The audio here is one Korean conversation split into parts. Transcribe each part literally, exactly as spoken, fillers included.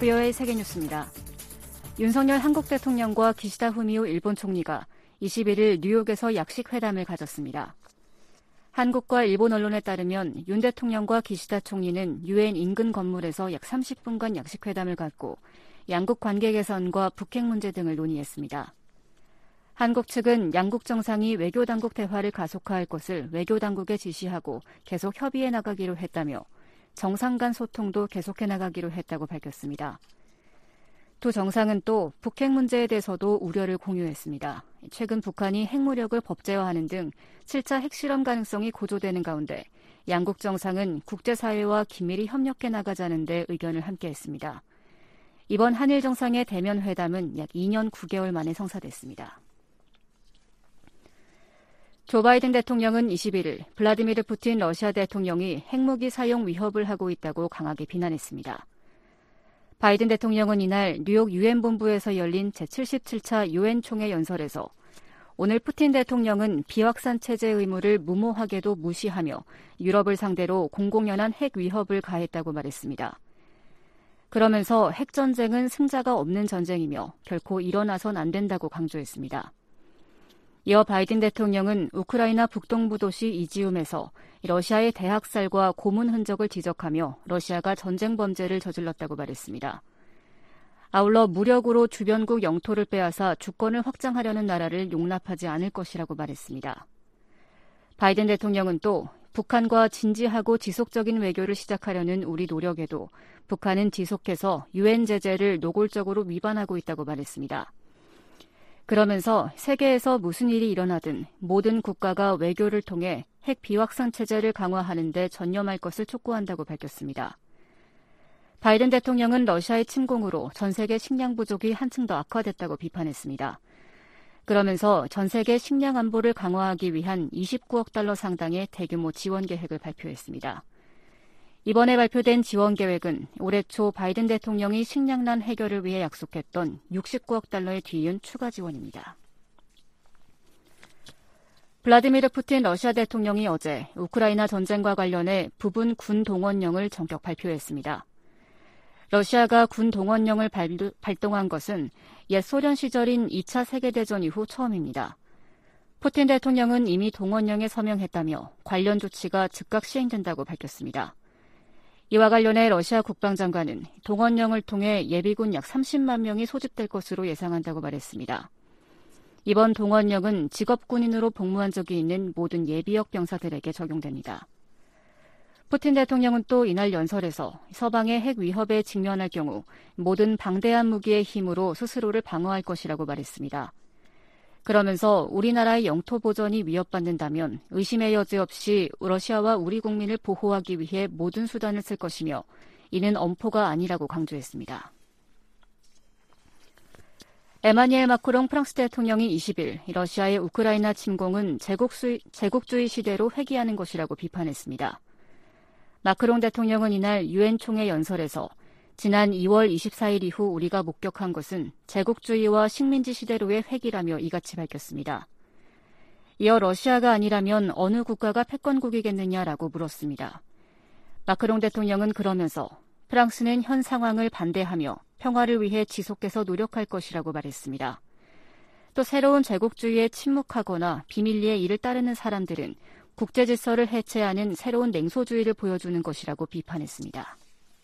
브이오에이 세계뉴스입니다. 윤석열 한국 대통령과 기시다 후미오 일본 총리가 이십일일 뉴욕에서 약식 회담을 가졌습니다. 한국과 일본 언론에 따르면 윤 대통령과 기시다 총리는 유엔 인근 건물에서 약 삼십 분간 약식 회담을 갖고 양국 관계 개선과 북핵 문제 등을 논의했습니다. 한국 측은 양국 정상이 외교당국 대화를 가속화할 것을 외교당국에 지시하고 계속 협의해 나가기로 했다며 정상 간 소통도 계속해 나가기로 했다고 밝혔습니다. 두 정상은 또 북핵 문제에 대해서도 우려를 공유했습니다. 최근 북한이 핵무력을 법제화하는 등 칠 차 핵실험 가능성이 고조되는 가운데 양국 정상은 국제사회와 긴밀히 협력해 나가자는 데 의견을 함께했습니다. 이번 한일 정상의 대면 회담은 약 이 년 구 개월 만에 성사됐습니다. 조 바이든 대통령은 이십일일 블라디미르 푸틴 러시아 대통령이 핵무기 사용 위협을 하고 있다고 강하게 비난했습니다. 바이든 대통령은 이날 뉴욕 유엔 본부에서 열린 제칠십칠 차 유엔 총회 연설에서 오늘 푸틴 대통령은 비확산 체제 의무를 무모하게도 무시하며 유럽을 상대로 공공연한 핵 위협을 가했다고 말했습니다. 그러면서 핵전쟁은 승자가 없는 전쟁이며 결코 일어나선 안 된다고 강조했습니다. 이어 바이든 대통령은 우크라이나 북동부 도시 이지움에서 러시아의 대학살과 고문 흔적을 지적하며 러시아가 전쟁 범죄를 저질렀다고 말했습니다. 아울러 무력으로 주변국 영토를 빼앗아 주권을 확장하려는 나라를 용납하지 않을 것이라고 말했습니다. 바이든 대통령은 또 북한과 진지하고 지속적인 외교를 시작하려는 우리 노력에도 북한은 지속해서 유엔 제재를 노골적으로 위반하고 있다고 말했습니다. 그러면서 세계에서 무슨 일이 일어나든 모든 국가가 외교를 통해 핵 비확산 체제를 강화하는 데 전념할 것을 촉구한다고 밝혔습니다. 바이든 대통령은 러시아의 침공으로 전 세계 식량 부족이 한층 더 악화됐다고 비판했습니다. 그러면서 전 세계 식량 안보를 강화하기 위한 이십구억 달러 상당의 대규모 지원 계획을 발표했습니다. 이번에 발표된 지원 계획은 올해 초 바이든 대통령이 식량난 해결을 위해 약속했던 육십구억 달러에 뒤이은 추가 지원입니다. 블라디미르 푸틴 러시아 대통령이 어제 우크라이나 전쟁과 관련해 부분 군 동원령을 전격 발표했습니다. 러시아가 군 동원령을 발동한 것은 옛 소련 시절인 이 차 세계대전 이후 처음입니다. 푸틴 대통령은 이미 동원령에 서명했다며 관련 조치가 즉각 시행된다고 밝혔습니다. 이와 관련해 러시아 국방장관은 동원령을 통해 예비군 약 삼십만 명이 소집될 것으로 예상한다고 말했습니다. 이번 동원령은 직업군인으로 복무한 적이 있는 모든 예비역 병사들에게 적용됩니다. 푸틴 대통령은 또 이날 연설에서 서방의 핵 위협에 직면할 경우 모든 방대한 무기의 힘으로 스스로를 방어할 것이라고 말했습니다. 그러면서 우리나라의 영토 보전이 위협받는다면 의심의 여지 없이 러시아와 우리 국민을 보호하기 위해 모든 수단을 쓸 것이며 이는 엄포가 아니라고 강조했습니다. 에마니엘 마크롱 프랑스 대통령이 이십일 러시아의 우크라이나 침공은 제국주의, 제국주의 시대로 회귀하는 것이라고 비판했습니다. 마크롱 대통령은 이날 유엔 총회 연설에서 지난 이월 이십사일 이후 우리가 목격한 것은 제국주의와 식민지 시대로의 회귀라며 이같이 밝혔습니다. 이어 러시아가 아니라면 어느 국가가 패권국이겠느냐라고 물었습니다. 마크롱 대통령은 그러면서 프랑스는 현 상황을 반대하며 평화를 위해 지속해서 노력할 것이라고 말했습니다. 또 새로운 제국주의에 침묵하거나 비밀리에 이를 따르는 사람들은 국제 질서를 해체하는 새로운 냉소주의를 보여주는 것이라고 비판했습니다.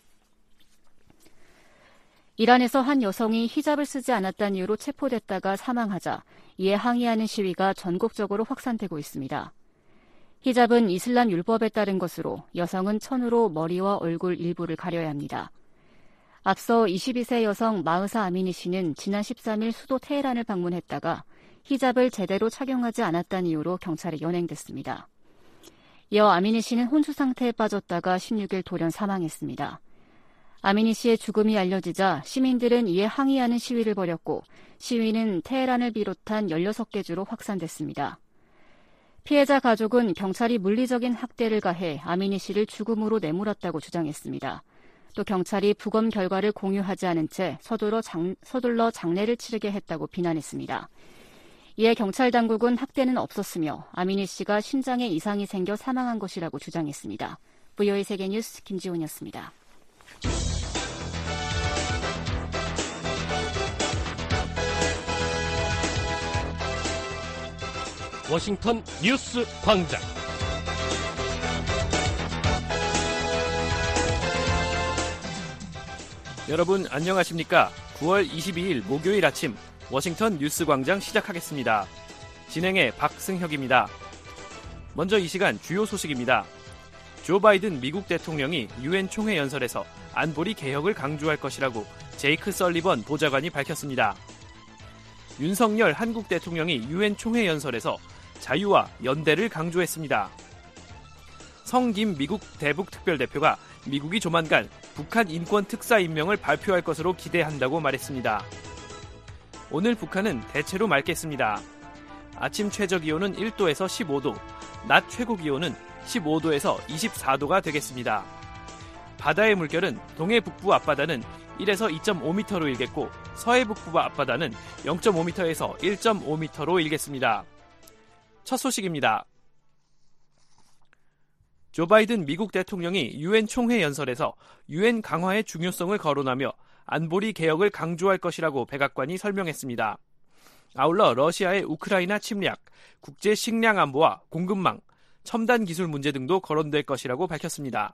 이란에서 한 여성이 히잡을 쓰지 않았다는 이유로 체포됐다가 사망하자 이에 항의하는 시위가 전국적으로 확산되고 있습니다. 히잡은 이슬람 율법에 따른 것으로 여성은 천으로 머리와 얼굴 일부를 가려야 합니다. 앞서 이십이 세 여성 마흐사 아미니 씨는 지난 십삼일 수도 테헤란을 방문했다가 히잡을 제대로 착용하지 않았다는 이유로 경찰에 연행됐습니다. 이어 아미니 씨는 혼수 상태에 빠졌다가 십육일 돌연 사망했습니다. 아미니 씨의 죽음이 알려지자 시민들은 이에 항의하는 시위를 벌였고 시위는 테헤란을 비롯한 열여섯 개 주로 확산됐습니다. 피해자 가족은 경찰이 물리적인 학대를 가해 아미니 씨를 죽음으로 내몰았다고 주장했습니다. 또 경찰이 부검 결과를 공유하지 않은 채 서둘러, 장, 서둘러 장례를 치르게 했다고 비난했습니다. 이에 경찰 당국은 학대는 없었으며 아미니 씨가 심장에 이상이 생겨 사망한 것이라고 주장했습니다. 브이오에이 세계뉴스 김지훈이었습니다. 워싱턴 뉴스 광장. 여러분 안녕하십니까? 구월 이십이일 목요일 아침 워싱턴 뉴스 광장 시작하겠습니다. 진행의 박승혁입니다. 먼저 이 시간 주요 소식입니다. 조 바이든 미국 대통령이 유엔 총회 연설에서 안보리 개혁을 강조할 것이라고 제이크 설리번 보좌관이 밝혔습니다. 윤석열 한국 대통령이 유엔 총회 연설에서 자유와 연대를 강조했습니다. 성김 미국 대북 특별대표가 미국이 조만간 북한 인권 특사 임명을 발표할 것으로 기대한다고 말했습니다. 오늘 북한은 대체로 맑겠습니다. 아침 최저기온은 일 도에서 십오 도, 낮 최고기온은 십오 도에서 이십사 도가 되겠습니다. 바다의 물결은 동해 북부 앞바다는 일에서 이 점 오 미터로 일겠고 서해 북부 앞바다는 영 점 오 미터에서 일 점 오 미터로 일겠습니다. 첫 소식입니다. 조 바이든 미국 대통령이 유엔 총회 연설에서 유엔 강화의 중요성을 거론하며 안보리 개혁을 강조할 것이라고 백악관이 설명했습니다. 아울러 러시아의 우크라이나 침략, 국제 식량 안보와 공급망, 첨단 기술 문제 등도 거론될 것이라고 밝혔습니다.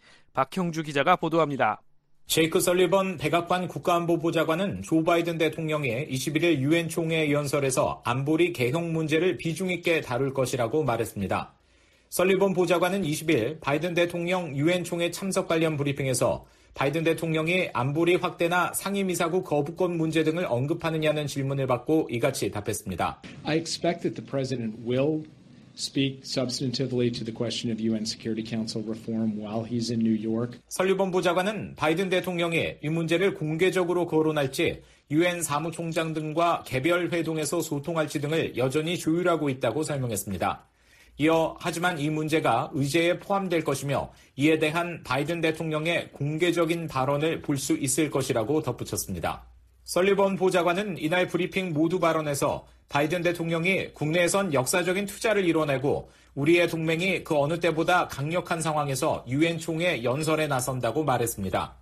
박형주 기자가 보도합니다. 제이크 설리번 백악관 국가안보보좌관은 조 바이든 대통령이 이십일일 유엔 총회 연설에서 안보리 개혁 문제를 비중 있게 다룰 것이라고 말했습니다. 설리번 보좌관은 이십일 바이든 대통령 유엔 총회 참석 관련 브리핑에서 바이든 대통령이 안보리 확대나 상임이사국 거부권 문제 등을 언급하느냐는 질문을 받고 이같이 답했습니다. I expect that the president will speak substantively to the question of 유엔 Security Council reform while he's in New York. 설리번 보좌관은 바이든 대통령이 이 문제를 공개적으로 거론할지 유엔 사무총장 등과 개별 회동에서 소통할지 등을 여전히 조율하고 있다고 설명했습니다. 이어 하지만 이 문제가 의제에 포함될 것이며 이에 대한 바이든 대통령의 공개적인 발언을 볼 수 있을 것이라고 덧붙였습니다. 설리번 보좌관은 이날 브리핑 모두 발언에서 바이든 대통령이 국내에선 역사적인 투자를 이뤄내고 우리의 동맹이 그 어느 때보다 강력한 상황에서 유엔 총회 연설에 나선다고 말했습니다.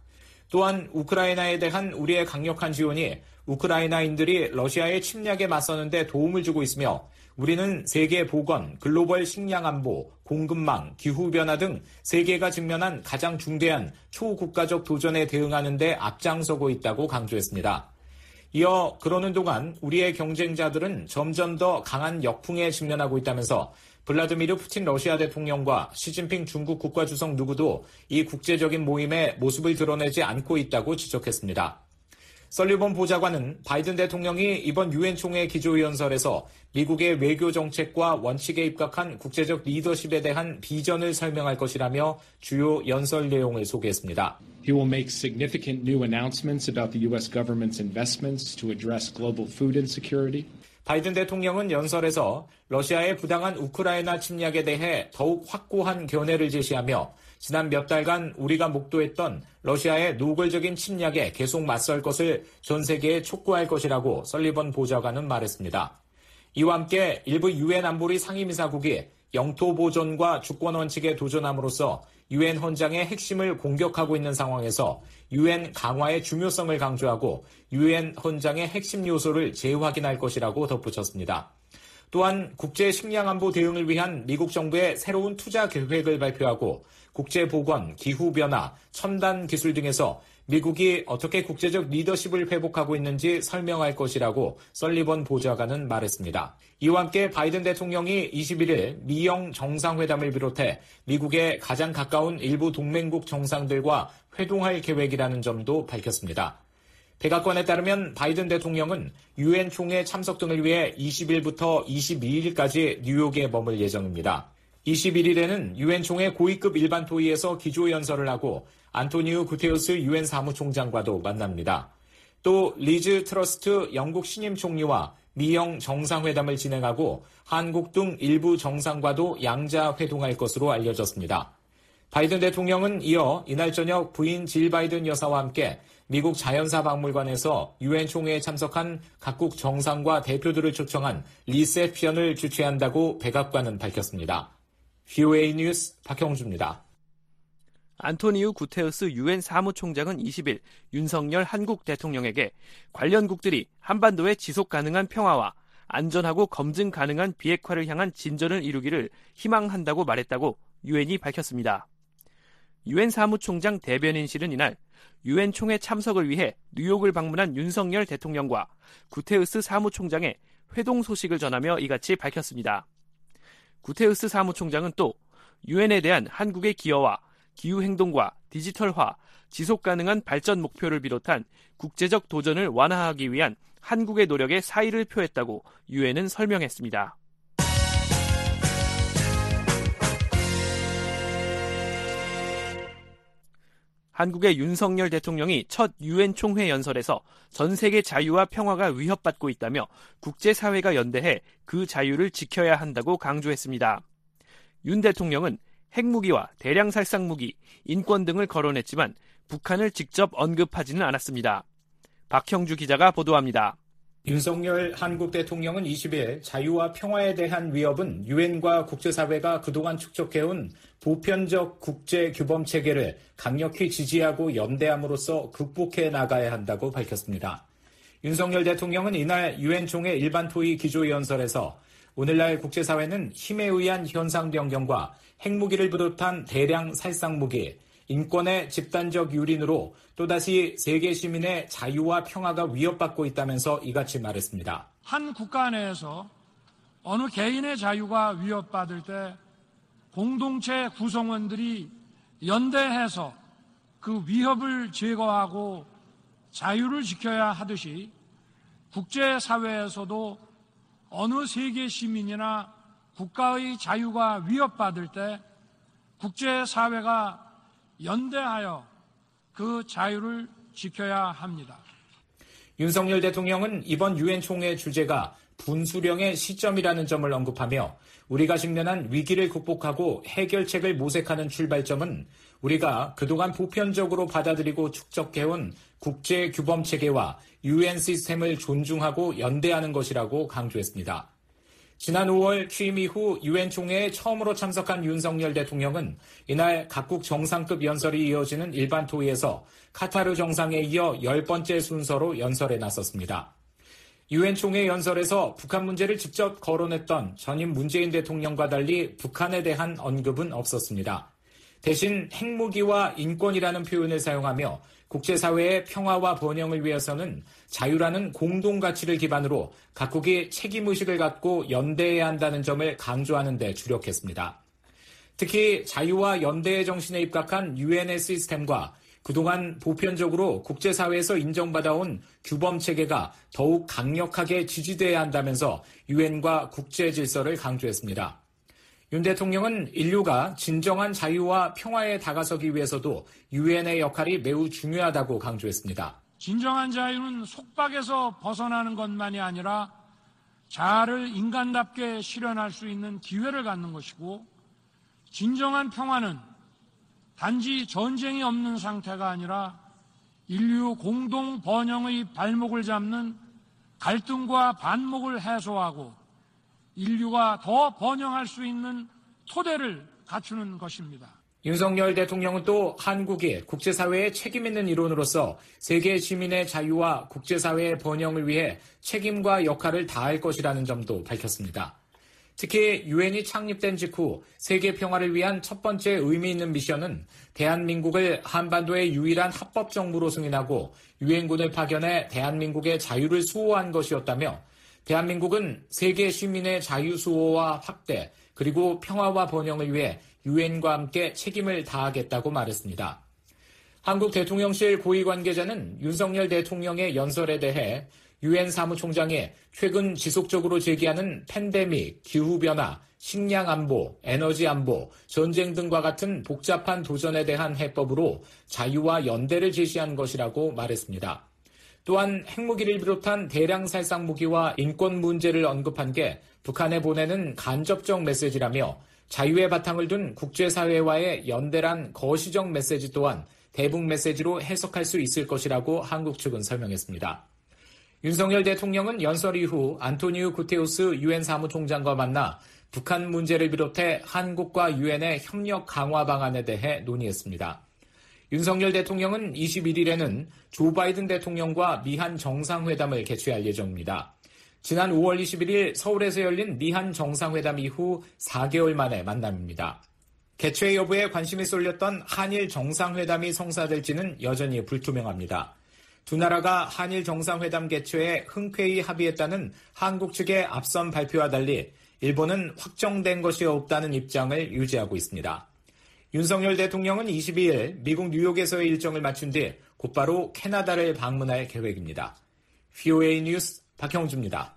또한 우크라이나에 대한 우리의 강력한 지원이 우크라이나인들이 러시아의 침략에 맞서는 데 도움을 주고 있으며 우리는 세계 보건, 글로벌 식량 안보, 공급망, 기후변화 등 세계가 직면한 가장 중대한 초국가적 도전에 대응하는 데 앞장서고 있다고 강조했습니다. 이어 그러는 동안 우리의 경쟁자들은 점점 더 강한 역풍에 직면하고 있다면서 블라디미르 푸틴 러시아 대통령과 시진핑 중국 국가주석 누구도 이 국제적인 모임에 모습을 드러내지 않고 있다고 지적했습니다. 설리번 보좌관은 바이든 대통령이 이번 유엔 총회 기조연설에서 미국의 외교 정책과 원칙에 입각한 국제적 리더십에 대한 비전을 설명할 것이라며 주요 연설 내용을 소개했습니다. He will make significant new announcements about the U.S. government's investments to address global food insecurity. 바이든 대통령은 연설에서 러시아의 부당한 우크라이나 침략에 대해 더욱 확고한 견해를 제시하며 지난 몇 달간 우리가 목도했던 러시아의 노골적인 침략에 계속 맞설 것을 전 세계에 촉구할 것이라고 설리번 보좌관은 말했습니다. 이와 함께 일부 유엔 안보리 상임이사국이 영토 보존과 주권 원칙에 도전함으로써 유엔 헌장의 핵심을 공격하고 있는 상황에서 유엔 강화의 중요성을 강조하고 유엔 헌장의 핵심 요소를 재확인할 것이라고 덧붙였습니다. 또한 국제 식량 안보 대응을 위한 미국 정부의 새로운 투자 계획을 발표하고 국제 보건, 기후 변화, 첨단 기술 등에서 미국이 어떻게 국제적 리더십을 회복하고 있는지 설명할 것이라고 설리번 보좌관은 말했습니다. 이와 함께 바이든 대통령이 이십일일 미영 정상회담을 비롯해 미국의 가장 가까운 일부 동맹국 정상들과 회동할 계획이라는 점도 밝혔습니다. 백악관에 따르면 바이든 대통령은 유엔 총회 참석 등을 위해 이십일부터 이십이일까지 뉴욕에 머물 예정입니다. 이십일일에는 유엔 총회 고위급 일반 토의에서 기조연설을 하고 안토니우 구테우스 유엔 사무총장과도 만납니다. 또 리즈 트러스트 영국 신임 총리와 미영 정상회담을 진행하고 한국 등 일부 정상과도 양자 회동할 것으로 알려졌습니다. 바이든 대통령은 이어 이날 저녁 부인 질 바이든 여사와 함께 미국 자연사 박물관에서 유엔 총회에 참석한 각국 정상과 대표들을 초청한 리셉션을 주최한다고 백악관은 밝혔습니다. 브이오에이 뉴스 박형주입니다. 안토니우 구테우스 유엔 사무총장은 이십일 윤석열 한국 대통령에게 관련국들이 한반도의 지속 가능한 평화와 안전하고 검증 가능한 비핵화를 향한 진전을 이루기를 희망한다고 말했다고 유엔이 밝혔습니다. 유엔 사무총장 대변인실은 이날 유엔 총회 참석을 위해 뉴욕을 방문한 윤석열 대통령과 구테우스 사무총장의 회동 소식을 전하며 이같이 밝혔습니다. 구테우스 사무총장은 또 유엔에 대한 한국의 기여와 기후행동과 디지털화, 지속가능한 발전 목표를 비롯한 국제적 도전을 완화하기 위한 한국의 노력에 사의를 표했다고 유엔은 설명했습니다. 한국의 윤석열 대통령이 첫 유엔 총회 연설에서 전 세계 자유와 평화가 위협받고 있다며 국제사회가 연대해 그 자유를 지켜야 한다고 강조했습니다. 윤 대통령은 핵무기와 대량 살상무기, 인권 등을 거론했지만 북한을 직접 언급하지는 않았습니다. 박형주 기자가 보도합니다. 윤석열 한국 대통령은 이십일 자유와 평화에 대한 위협은 유엔과 국제사회가 그동안 축적해온 보편적 국제규범 체계를 강력히 지지하고 연대함으로써 극복해 나가야 한다고 밝혔습니다. 윤석열 대통령은 이날 유엔 총회 일반 토의 기조연설에서 오늘날 국제사회는 힘에 의한 현상 변경과 핵무기를 비롯한 대량 살상무기, 인권의 집단적 유린으로 또다시 세계 시민의 자유와 평화가 위협받고 있다면서 이같이 말했습니다. 한 국가 내에서 어느 개인의 자유가 위협받을 때 공동체 구성원들이 연대해서 그 위협을 제거하고 자유를 지켜야 하듯이 국제사회에서도 어느 세계 시민이나 국가의 자유가 위협받을 때 국제사회가 연대하여 그 자유를 지켜야 합니다. 윤석열 대통령은 이번 유엔 총회 주제가 분수령의 시점이라는 점을 언급하며 우리가 직면한 위기를 극복하고 해결책을 모색하는 출발점은 우리가 그동안 보편적으로 받아들이고 축적해온 국제규범체계와 유엔 시스템을 존중하고 연대하는 것이라고 강조했습니다. 지난 오월 취임 이후 유엔 총회에 처음으로 참석한 윤석열 대통령은 이날 각국 정상급 연설이 이어지는 일반 토의에서 카타르 정상에 이어 열 번째 순서로 연설에 나섰습니다. 유엔 총회 연설에서 북한 문제를 직접 거론했던 전임 문재인 대통령과 달리 북한에 대한 언급은 없었습니다. 대신 핵무기와 인권이라는 표현을 사용하며 국제사회의 평화와 번영을 위해서는 자유라는 공동가치를 기반으로 각국이 책임의식을 갖고 연대해야 한다는 점을 강조하는 데 주력했습니다. 특히 자유와 연대의 정신에 입각한 유엔의 시스템과 그동안 보편적으로 국제사회에서 인정받아온 규범체계가 더욱 강력하게 지지돼야 한다면서 유엔과 국제질서를 강조했습니다. 윤 대통령은 인류가 진정한 자유와 평화에 다가서기 위해서도 유엔의 역할이 매우 중요하다고 강조했습니다. 진정한 자유는 속박에서 벗어나는 것만이 아니라 자아를 인간답게 실현할 수 있는 기회를 갖는 것이고, 진정한 평화는 단지 전쟁이 없는 상태가 아니라 인류 공동 번영의 발목을 잡는 갈등과 반목을 해소하고 인류가 더 번영할 수 있는 토대를 갖추는 것입니다. 윤석열 대통령은 또 한국이 국제사회의 책임 있는 일원으로서 세계 시민의 자유와 국제사회의 번영을 위해 책임과 역할을 다할 것이라는 점도 밝혔습니다. 특히 유엔이 창립된 직후 세계 평화를 위한 첫 번째 의미 있는 미션은 대한민국을 한반도의 유일한 합법 정부로 승인하고 유엔군을 파견해 대한민국의 자유를 수호한 것이었다며, 대한민국은 세계 시민의 자유 수호와 확대 그리고 평화와 번영을 위해 유엔과 함께 책임을 다하겠다고 말했습니다. 한국 대통령실 고위 관계자는 윤석열 대통령의 연설에 대해 유엔 사무총장이 최근 지속적으로 제기하는 팬데믹, 기후변화, 식량 안보, 에너지 안보, 전쟁 등과 같은 복잡한 도전에 대한 해법으로 자유와 연대를 제시한 것이라고 말했습니다. 또한 핵무기를 비롯한 대량 살상 무기와 인권 문제를 언급한 게 북한에 보내는 간접적 메시지라며, 자유의 바탕을 둔 국제사회와의 연대란 거시적 메시지 또한 대북 메시지로 해석할 수 있을 것이라고 한국 측은 설명했습니다. 윤석열 대통령은 연설 이후 안토니우 구테우스 유엔 사무총장과 만나 북한 문제를 비롯해 한국과 유엔의 협력 강화 방안에 대해 논의했습니다. 윤석열 대통령은 이십일 일에는 조 바이든 대통령과 미한 정상회담을 개최할 예정입니다. 지난 오월 이십일일 서울에서 열린 미한 정상회담 이후 사 개월 만의 만남입니다. 개최 여부에 관심이 쏠렸던 한일 정상회담이 성사될지는 여전히 불투명합니다. 두 나라가 한일 정상회담 개최에 흔쾌히 합의했다는 한국 측의 앞선 발표와 달리 일본은 확정된 것이 없다는 입장을 유지하고 있습니다. 윤석열 대통령은 이십이일 미국 뉴욕에서의 일정을 마친 뒤 곧바로 캐나다를 방문할 계획입니다. 브이오에이 뉴스 박형주입니다.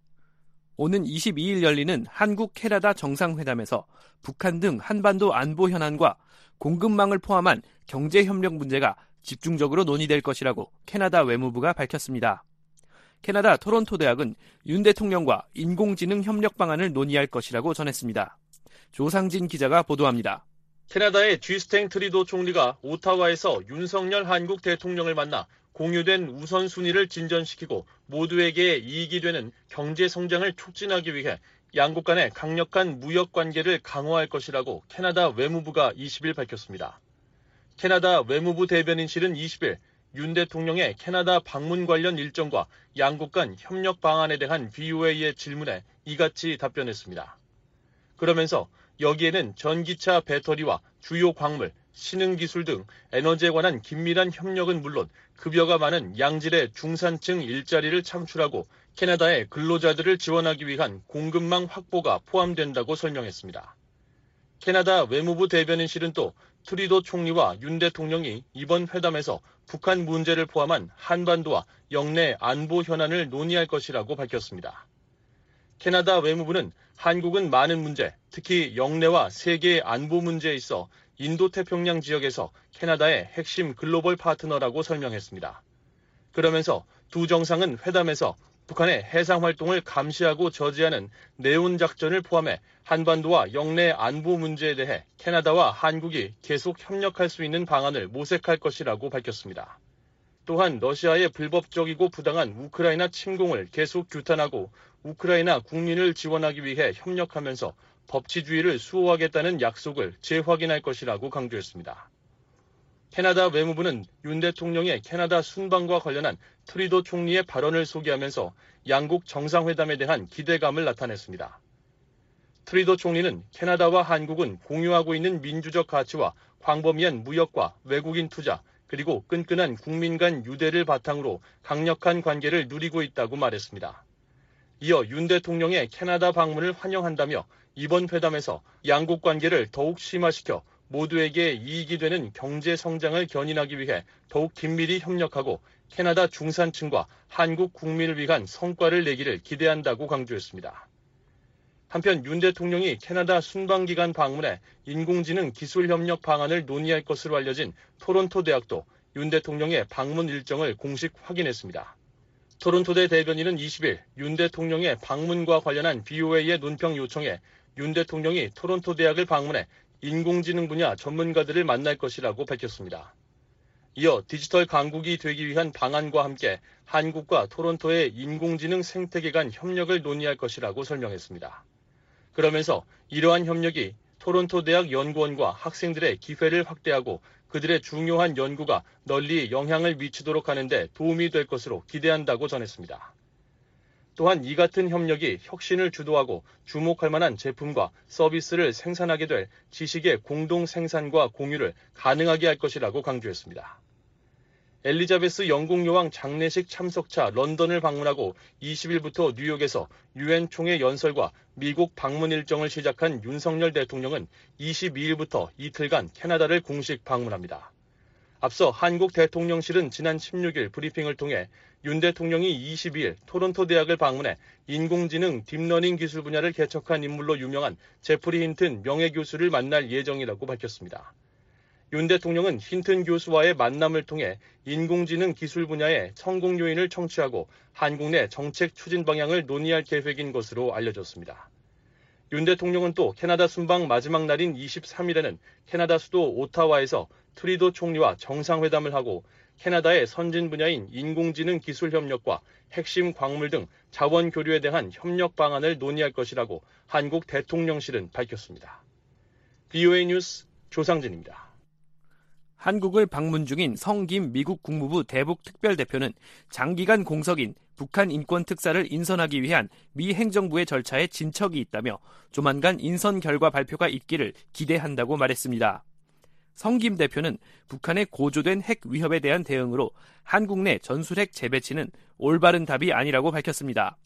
오는 이십이일 열리는 한국 캐나다 정상회담에서 북한 등 한반도 안보 현안과 공급망을 포함한 경제협력 문제가 집중적으로 논의될 것이라고 캐나다 외무부가 밝혔습니다. 캐나다 토론토 대학은 윤 대통령과 인공지능 협력 방안을 논의할 것이라고 전했습니다. 조상진 기자가 보도합니다. 캐나다의 주스틴 트리도 총리가 오타와에서 윤석열 한국 대통령을 만나 공유된 우선순위를 진전시키고 모두에게 이익이 되는 경제 성장을 촉진하기 위해 양국 간의 강력한 무역 관계를 강화할 것이라고 캐나다 외무부가 이십일 밝혔습니다. 캐나다 외무부 대변인실은 이십일 윤 대통령의 캐나다 방문 관련 일정과 양국 간 협력 방안에 대한 브이오에이의 질문에 이같이 답변했습니다. 그러면서 여기에는 전기차 배터리와 주요 광물, 신흥기술 등 에너지에 관한 긴밀한 협력은 물론 급여가 많은 양질의 중산층 일자리를 창출하고 캐나다의 근로자들을 지원하기 위한 공급망 확보가 포함된다고 설명했습니다. 캐나다 외무부 대변인실은 또 트리도 총리와 윤 대통령이 이번 회담에서 북한 문제를 포함한 한반도와 영내 안보 현안을 논의할 것이라고 밝혔습니다. 캐나다 외무부는 한국은 많은 문제, 특히 영내와 세계 안보 문제에 있어 인도태평양 지역에서 캐나다의 핵심 글로벌 파트너라고 설명했습니다. 그러면서 두 정상은 회담에서 북한의 해상 활동을 감시하고 저지하는 네온 작전을 포함해 한반도와 영내 안보 문제에 대해 캐나다와 한국이 계속 협력할 수 있는 방안을 모색할 것이라고 밝혔습니다. 또한 러시아의 불법적이고 부당한 우크라이나 침공을 계속 규탄하고 우크라이나 국민을 지원하기 위해 협력하면서 법치주의를 수호하겠다는 약속을 재확인할 것이라고 강조했습니다. 캐나다 외무부는 윤 대통령의 캐나다 순방과 관련한 트리도 총리의 발언을 소개하면서 양국 정상회담에 대한 기대감을 나타냈습니다. 트리도 총리는 캐나다와 한국은 공유하고 있는 민주적 가치와 광범위한 무역과 외국인 투자, 그리고 끈끈한 국민 간 유대를 바탕으로 강력한 관계를 누리고 있다고 말했습니다. 이어 윤 대통령의 캐나다 방문을 환영한다며 이번 회담에서 양국 관계를 더욱 심화시켜 모두에게 이익이 되는 경제 성장을 견인하기 위해 더욱 긴밀히 협력하고 캐나다 중산층과 한국 국민을 위한 성과를 내기를 기대한다고 강조했습니다. 한편 윤 대통령이 캐나다 순방기간 방문에 인공지능 기술협력 방안을 논의할 것으로 알려진 토론토 대학도 윤 대통령의 방문 일정을 공식 확인했습니다. 토론토대 대변인은 이십일 윤 대통령의 방문과 관련한 브이오에이의 논평 요청에 윤 대통령이 토론토 대학을 방문해 인공지능 분야 전문가들을 만날 것이라고 밝혔습니다. 이어 디지털 강국이 되기 위한 방안과 함께 한국과 토론토의 인공지능 생태계 간 협력을 논의할 것이라고 설명했습니다. 그러면서 이러한 협력이 토론토 대학 연구원과 학생들의 기회를 확대하고 그들의 중요한 연구가 널리 영향을 미치도록 하는 데 도움이 될 것으로 기대한다고 전했습니다. 또한 이 같은 협력이 혁신을 주도하고 주목할 만한 제품과 서비스를 생산하게 될 지식의 공동 생산과 공유를 가능하게 할 것이라고 강조했습니다. 엘리자베스 영국 여왕 장례식 참석차 런던을 방문하고 이십일부터 뉴욕에서 유엔 총회 연설과 미국 방문 일정을 시작한 윤석열 대통령은 이십이일부터 이틀간 캐나다를 공식 방문합니다. 앞서 한국 대통령실은 지난 십육일 브리핑을 통해 윤 대통령이 이십이일 토론토 대학을 방문해 인공지능 딥러닝 기술 분야를 개척한 인물로 유명한 제프리 힌튼 명예교수를 만날 예정이라고 밝혔습니다. 윤 대통령은 힌튼 교수와의 만남을 통해 인공지능 기술 분야의 성공 요인을 청취하고 한국 내 정책 추진 방향을 논의할 계획인 것으로 알려졌습니다. 윤 대통령은 또 캐나다 순방 마지막 날인 이십삼일에는 캐나다 수도 오타와에서 트리도 총리와 정상회담을 하고 캐나다의 선진 분야인 인공지능 기술 협력과 핵심 광물 등 자원 교류에 대한 협력 방안을 논의할 것이라고 한국 대통령실은 밝혔습니다. 브이오에이 뉴스 조상진입니다. 한국을 방문 중인 성김 미국 국무부 대북 특별대표는 장기간 공석인 북한 인권특사를 인선하기 위한 미 행정부의 절차에 진척이 있다며 조만간 인선 결과 발표가 있기를 기대한다고 말했습니다. 성 김 대표는 북한의 고조된 핵 위협에 대한 대응으로 한국 내 전술핵 재배치는 올바른 답이 아니라고 밝혔습니다.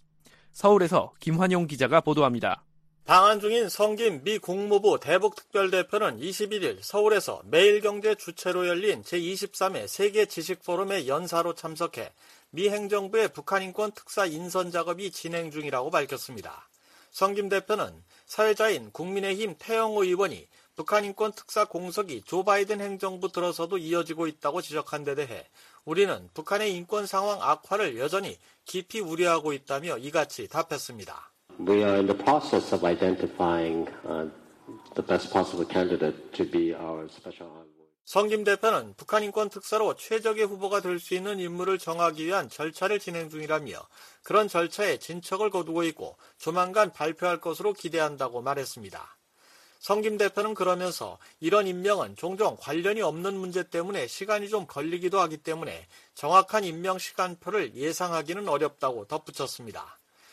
서울에서 김환용 기자가 보도합니다. 방한 중인 성김 미 국무부 대북특별대표는 이십일 일 서울에서 매일경제 주최로 열린 제이십삼 회 세계지식포럼의 연사로 참석해 미 행정부의 북한 인권 특사 인선 작업이 진행 중이라고 밝혔습니다. 성김 대표는 사회자인 국민의힘 태영호 의원이 북한 인권 특사 공석이 조 바이든 행정부 들어서도 이어지고 있다고 지적한 데 대해 우리는 북한의 인권 상황 악화를 여전히 깊이 우려하고 있다며 이같이 답했습니다. We are in the process of identifying uh, the best possible candidate to be our special envoy. 성김 대표는 북한 인권 특사로 최적의 후보가 될 수 있는 인물을 정하기 위한 절차를 진행 중이라며 그런 절차에 진척을 거두고 있고 조만간 발표할 것으로 기대한다고 말했습니다. 성김 대표는 그러면서 이런 임명은 종종 관련이 없는 문제 때문에 시간이 좀 걸리기도 하기 때문에 정확한 임명 시간표를 예상하기는 어렵다고 덧붙였습니다.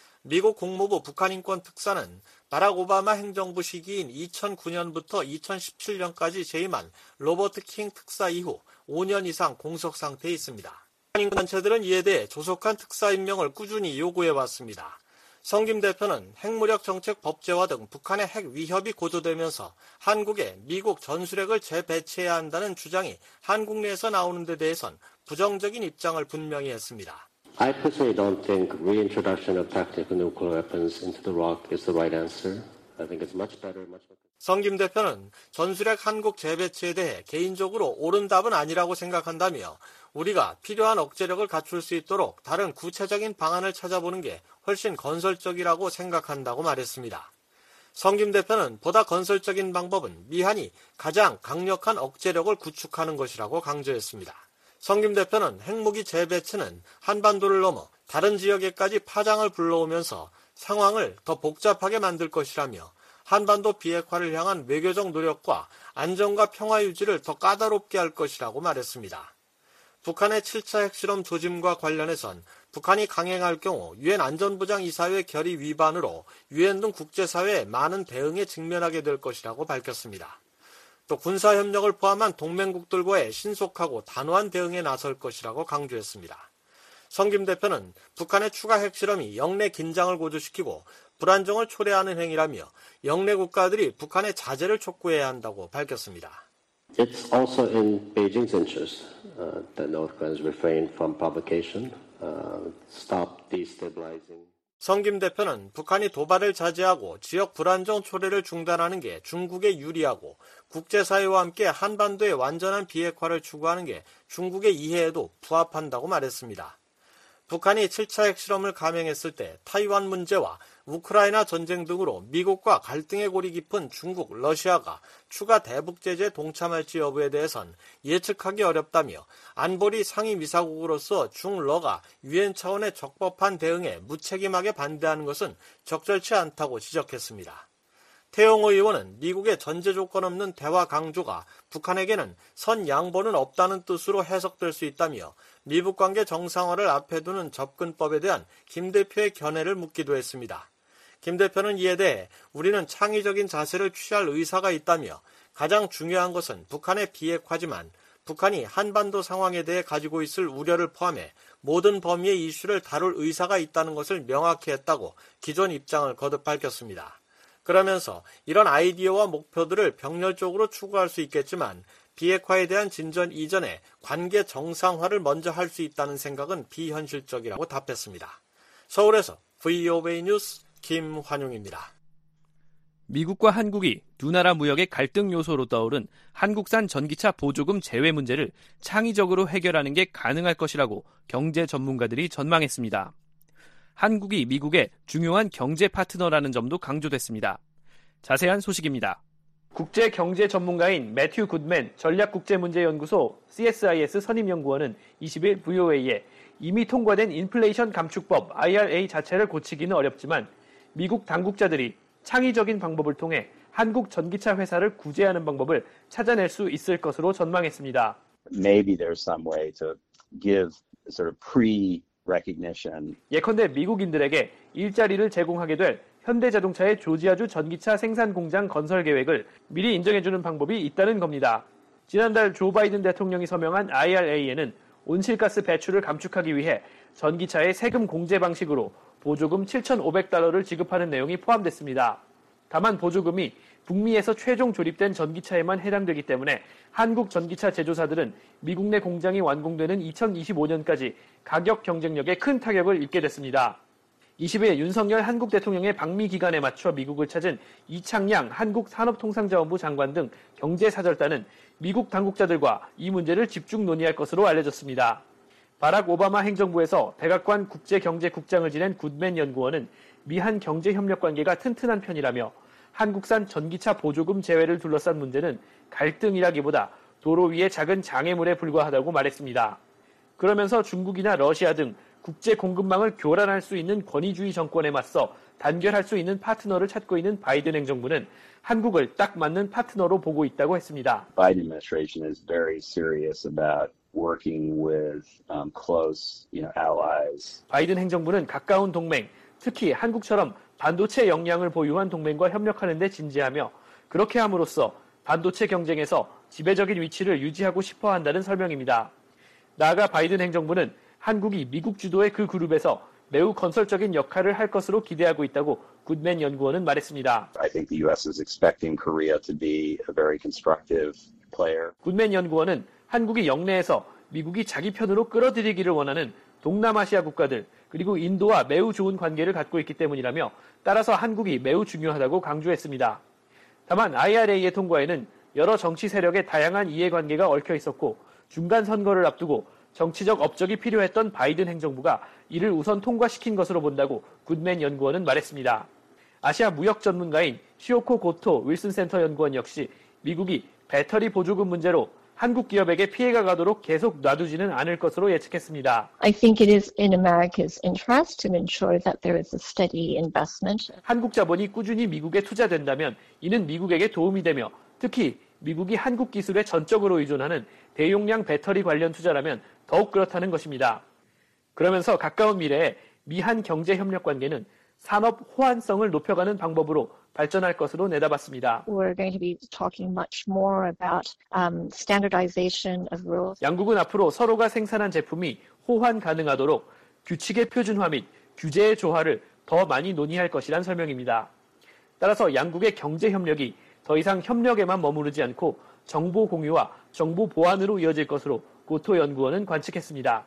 미국 국무부 북한 인권 특사는 바락 오바마 행정부 시기인 이천구 년부터 이천십칠 년까지 재임한 로버트 킹 특사 이후 오 년 이상 공석 상태에 있습니다. 북한 인권단체들은 이에 대해 조속한 특사 임명을 꾸준히 요구해왔습니다. 성김 대표는 핵무력 정책 법제화 등 북한의 핵 위협이 고조되면서 한국에 미국 전술핵을 재배치해야 한다는 주장이 한국 내에서 나오는 데 대해선 부정적인 입장을 분명히 했습니다. I personally don't think reintroduction of tactical nuclear weapons into the R O C is the right answer. I think it's much better, much better. 성김 대표는 전술핵 한국 재배치에 대해 개인적으로 옳은 답은 아니라고 생각한다며 우리가 필요한 억제력을 갖출 수 있도록 다른 구체적인 방안을 찾아보는 게 훨씬 건설적이라고 생각한다고 말했습니다. 성김 대표는 보다 건설적인 방법은 미한이 가장 강력한 억제력을 구축하는 것이라고 강조했습니다. 성김 대표는 핵무기 재배치는 한반도를 넘어 다른 지역에까지 파장을 불러오면서 상황을 더 복잡하게 만들 것이라며 한반도 비핵화를 향한 외교적 노력과 안정과 평화 유지를 더 까다롭게 할 것이라고 말했습니다. 북한의 칠 차 핵실험 조짐과 관련해선 북한이 강행할 경우 유엔 안전보장 이사회 결의 위반으로 유엔 등 국제사회의 많은 대응에 직면하게 될 것이라고 밝혔습니다. 또 군사협력을 포함한 동맹국들과의 신속하고 단호한 대응에 나설 것이라고 강조했습니다. 성김 대표는 북한의 추가 핵실험이 영내 긴장을 고조시키고 불안정을 초래하는 행위라며 영내 국가들이 북한의 자제를 촉구해야 한다고 밝혔습니다. It's also in Beijing's interest uh, that North Koreans refrain from provocation, uh, stop destabilizing. 성김 대표는 북한이 도발을 자제하고 지역 불안정 초래를 중단하는 게 중국에 유리하고 국제사회와 함께 한반도의 완전한 비핵화를 추구하는 게 중국의 이해에도 부합한다고 말했습니다. 북한이 칠 차 핵실험을 감행했을 때 타이완 문제와 우크라이나 전쟁 등으로 미국과 갈등의 골이 깊은 중국, 러시아가 추가 대북 제재에 동참할지 여부에 대해선 예측하기 어렵다며 안보리 상임이사국으로서 중러가 유엔 차원의 적법한 대응에 무책임하게 반대하는 것은 적절치 않다고 지적했습니다. 태영호 의원은 미국의 전제 조건 없는 대화 강조가 북한에게는 선 양보는 없다는 뜻으로 해석될 수 있다며 미북 관계 정상화를 앞에 두는 접근법에 대한 김 대표의 견해를 묻기도 했습니다. 김 대표는 이에 대해 우리는 창의적인 자세를 취할 의사가 있다며 가장 중요한 것은 북한의 비핵화지만 북한이 한반도 상황에 대해 가지고 있을 우려를 포함해 모든 범위의 이슈를 다룰 의사가 있다는 것을 명확히 했다고 기존 입장을 거듭 밝혔습니다. 그러면서 이런 아이디어와 목표들을 병렬적으로 추구할 수 있겠지만 비핵화에 대한 진전 이전에 관계 정상화를 먼저 할 수 있다는 생각은 비현실적이라고 답했습니다. 서울에서 브이오에이 뉴스 김환용입니다. 미국과 한국이 두 나라 무역의 갈등 요소로 떠오른 한국산 전기차 보조금 제외 문제를 창의적으로 해결하는 게 가능할 것이라고 경제 전문가들이 전망했습니다. 한국이 미국의 중요한 경제 파트너라는 점도 강조됐습니다. 자세한 소식입니다. 국제 경제 전문가인 매튜 굿맨 전략국제문제연구소 씨에스아이에스 선임연구원은 이십 일 브이오에이에 이미 통과된 인플레이션 감축법 아이알에이 자체를 고치기는 어렵지만 미국 당국자들이 창의적인 방법을 통해 한국 전기차 회사를 구제하는 방법을 찾아낼 수 있을 것으로 전망했습니다. Maybe there's some way to give sort of pre recognition. 예컨대 미국인들에게 일자리를 제공하게 될 현대자동차의 조지아주 전기차 생산 공장 건설 계획을 미리 인정해주는 방법이 있다는 겁니다. 지난달 조 바이든 대통령이 서명한 아이알에이에는 온실가스 배출을 감축하기 위해 전기차의 세금 공제 방식으로 보조금 칠천오백 달러를 지급하는 내용이 포함됐습니다. 다만 보조금이 북미에서 최종 조립된 전기차에만 해당되기 때문에 한국 전기차 제조사들은 미국 내 공장이 완공되는 이천이십오 년까지 가격 경쟁력에 큰 타격을 입게 됐습니다. 이십 일 윤석열 한국 대통령의 방미 기간에 맞춰 미국을 찾은 이창양 한국산업통상자원부 장관 등 경제사절단은 미국 당국자들과 이 문제를 집중 논의할 것으로 알려졌습니다. 바락 오바마 행정부에서 백악관 국제경제국장을 지낸 굿맨 연구원은 미한 경제협력 관계가 튼튼한 편이라며 한국산 전기차 보조금 제외를 둘러싼 문제는 갈등이라기보다 도로 위의 작은 장애물에 불과하다고 말했습니다. 그러면서 중국이나 러시아 등 국제 공급망을 교란할 수 있는 권위주의 정권에 맞서 단결할 수 있는 파트너를 찾고 있는 바이든 행정부는 한국을 딱 맞는 파트너로 보고 있다고 했습니다. Biden administration is very serious about working with um, close, you know, allies. 바이든 행정부는 가까운 동맹, 특히 한국처럼 반도체 역량을 보유한 동맹과 협력하는 데 진지하며 그렇게 함으로써 반도체 경쟁에서 지배적인 위치를 유지하고 싶어 한다는 설명입니다. 나아가 바이든 행정부는 한국이 미국 주도의 그 그룹에서 매우 건설적인 역할을 할 것으로 기대하고 있다고 굿맨 연구원은 말했습니다. I think the U S is expecting Korea to be a very constructive player. 굿맨 연구원은 한국이 영내에서 미국이 자기 편으로 끌어들이기를 원하는 동남아시아 국가들 그리고 인도와 매우 좋은 관계를 갖고 있기 때문이라며 따라서 한국이 매우 중요하다고 강조했습니다. 다만 아이알에이의 통과에는 여러 정치 세력의 다양한 이해관계가 얽혀 있었고 중간 선거를 앞두고 정치적 업적이 필요했던 바이든 행정부가 이를 우선 통과시킨 것으로 본다고 굿맨 연구원은 말했습니다. 아시아 무역 전문가인 시오코 고토 윌슨 센터 연구원 역시 미국이 배터리 보조금 문제로 한국 기업에게 피해가 가도록 계속 놔두지는 않을 것으로 예측했습니다. I think it is in America's interest to ensure that there is a steady investment. 한국 자본이 꾸준히 미국에 투자된다면 이는 미국에게 도움이 되며 특히 미국이 한국 기술에 전적으로 의존하는 대용량 배터리 관련 투자라면 더욱 그렇다는 것입니다. 그러면서 가까운 미래에 미한 경제협력 관계는 산업 호환성을 높여가는 방법으로 발전할 것으로 내다봤습니다. We're going to be talking much more about um, standardization of rules. 양국은 앞으로 서로가 생산한 제품이 호환 가능하도록 규칙의 표준화 및 규제의 조화를 더 많이 논의할 것이란 설명입니다. 따라서 양국의 경제 협력이 더 이상 협력에만 머무르지 않고 정보 공유와 정보 보안으로 이어질 것으로 고토 연구원은 관측했습니다.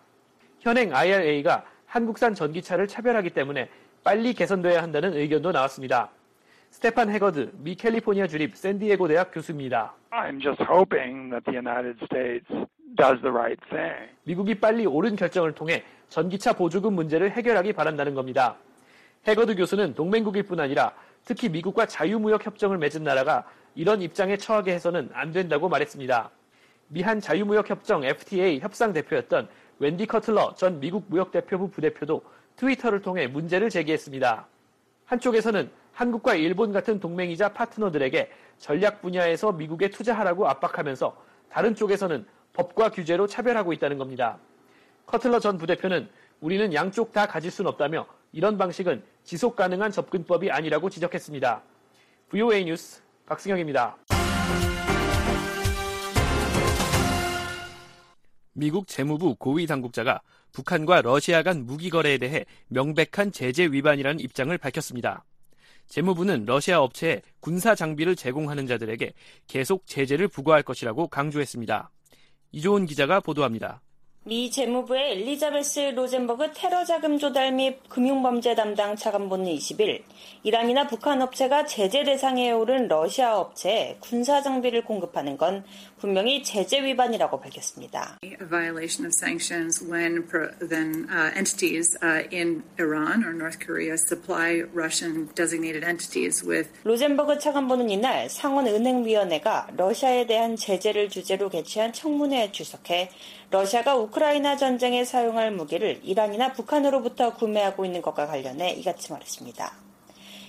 현행 아이알에이가 한국산 전기차를 차별하기 때문에 빨리 개선돼야 한다는 의견도 나왔습니다. 스테판 해거드 미 캘리포니아 주립 샌디에고 대학 교수입니다. I'm just hoping that the United States does the right thing. 미국이 빨리 옳은 결정을 통해 전기차 보조금 문제를 해결하기 바란다는 겁니다. 해거드 교수는 동맹국일 뿐 아니라 특히 미국과 자유무역 협정을 맺은 나라가 이런 입장에 처하게 해서는 안 된다고 말했습니다. 미한 자유무역 협정 에프티에이 협상 대표였던 웬디 커틀러 전 미국 무역대표부 부대표도 트위터를 통해 문제를 제기했습니다. 한쪽에서는 한국과 일본 같은 동맹이자 파트너들에게 전략 분야에서 미국에 투자하라고 압박하면서 다른 쪽에서는 법과 규제로 차별하고 있다는 겁니다. 커틀러 전 부대표는 우리는 양쪽 다 가질 순 없다며 이런 방식은 지속 가능한 접근법이 아니라고 지적했습니다. 브이오에이 뉴스 박승혁입니다. 미국 재무부 고위 당국자가 북한과 러시아 간 무기 거래에 대해 명백한 제재 위반이라는 입장을 밝혔습니다. 재무부는 러시아 업체에 군사 장비를 제공하는 자들에게 계속 제재를 부과할 것이라고 강조했습니다. 이조은 기자가 보도합니다. 미 재무부의 엘리자베스 로젠버그 테러 자금 조달 및 금융범죄 담당 차관보는 이십 일 이란이나 북한 업체가 제재 대상에 오른 러시아 업체에 군사 장비를 공급하는 건 분명히 제재 위반이라고 밝혔습니다. A violation of sanctions when then uh, entities uh, in Iran or North Korea supply Russian designated entities with 로젠버그 차관보는 이날 상원은행위원회가 러시아에 대한 제재를 주제로 개최한 청문회에 출석해 러시아가 우크라이나 전쟁에 사용할 무기를 이란이나 북한으로부터 구매하고 있는 것과 관련해 이같이 말했습니다.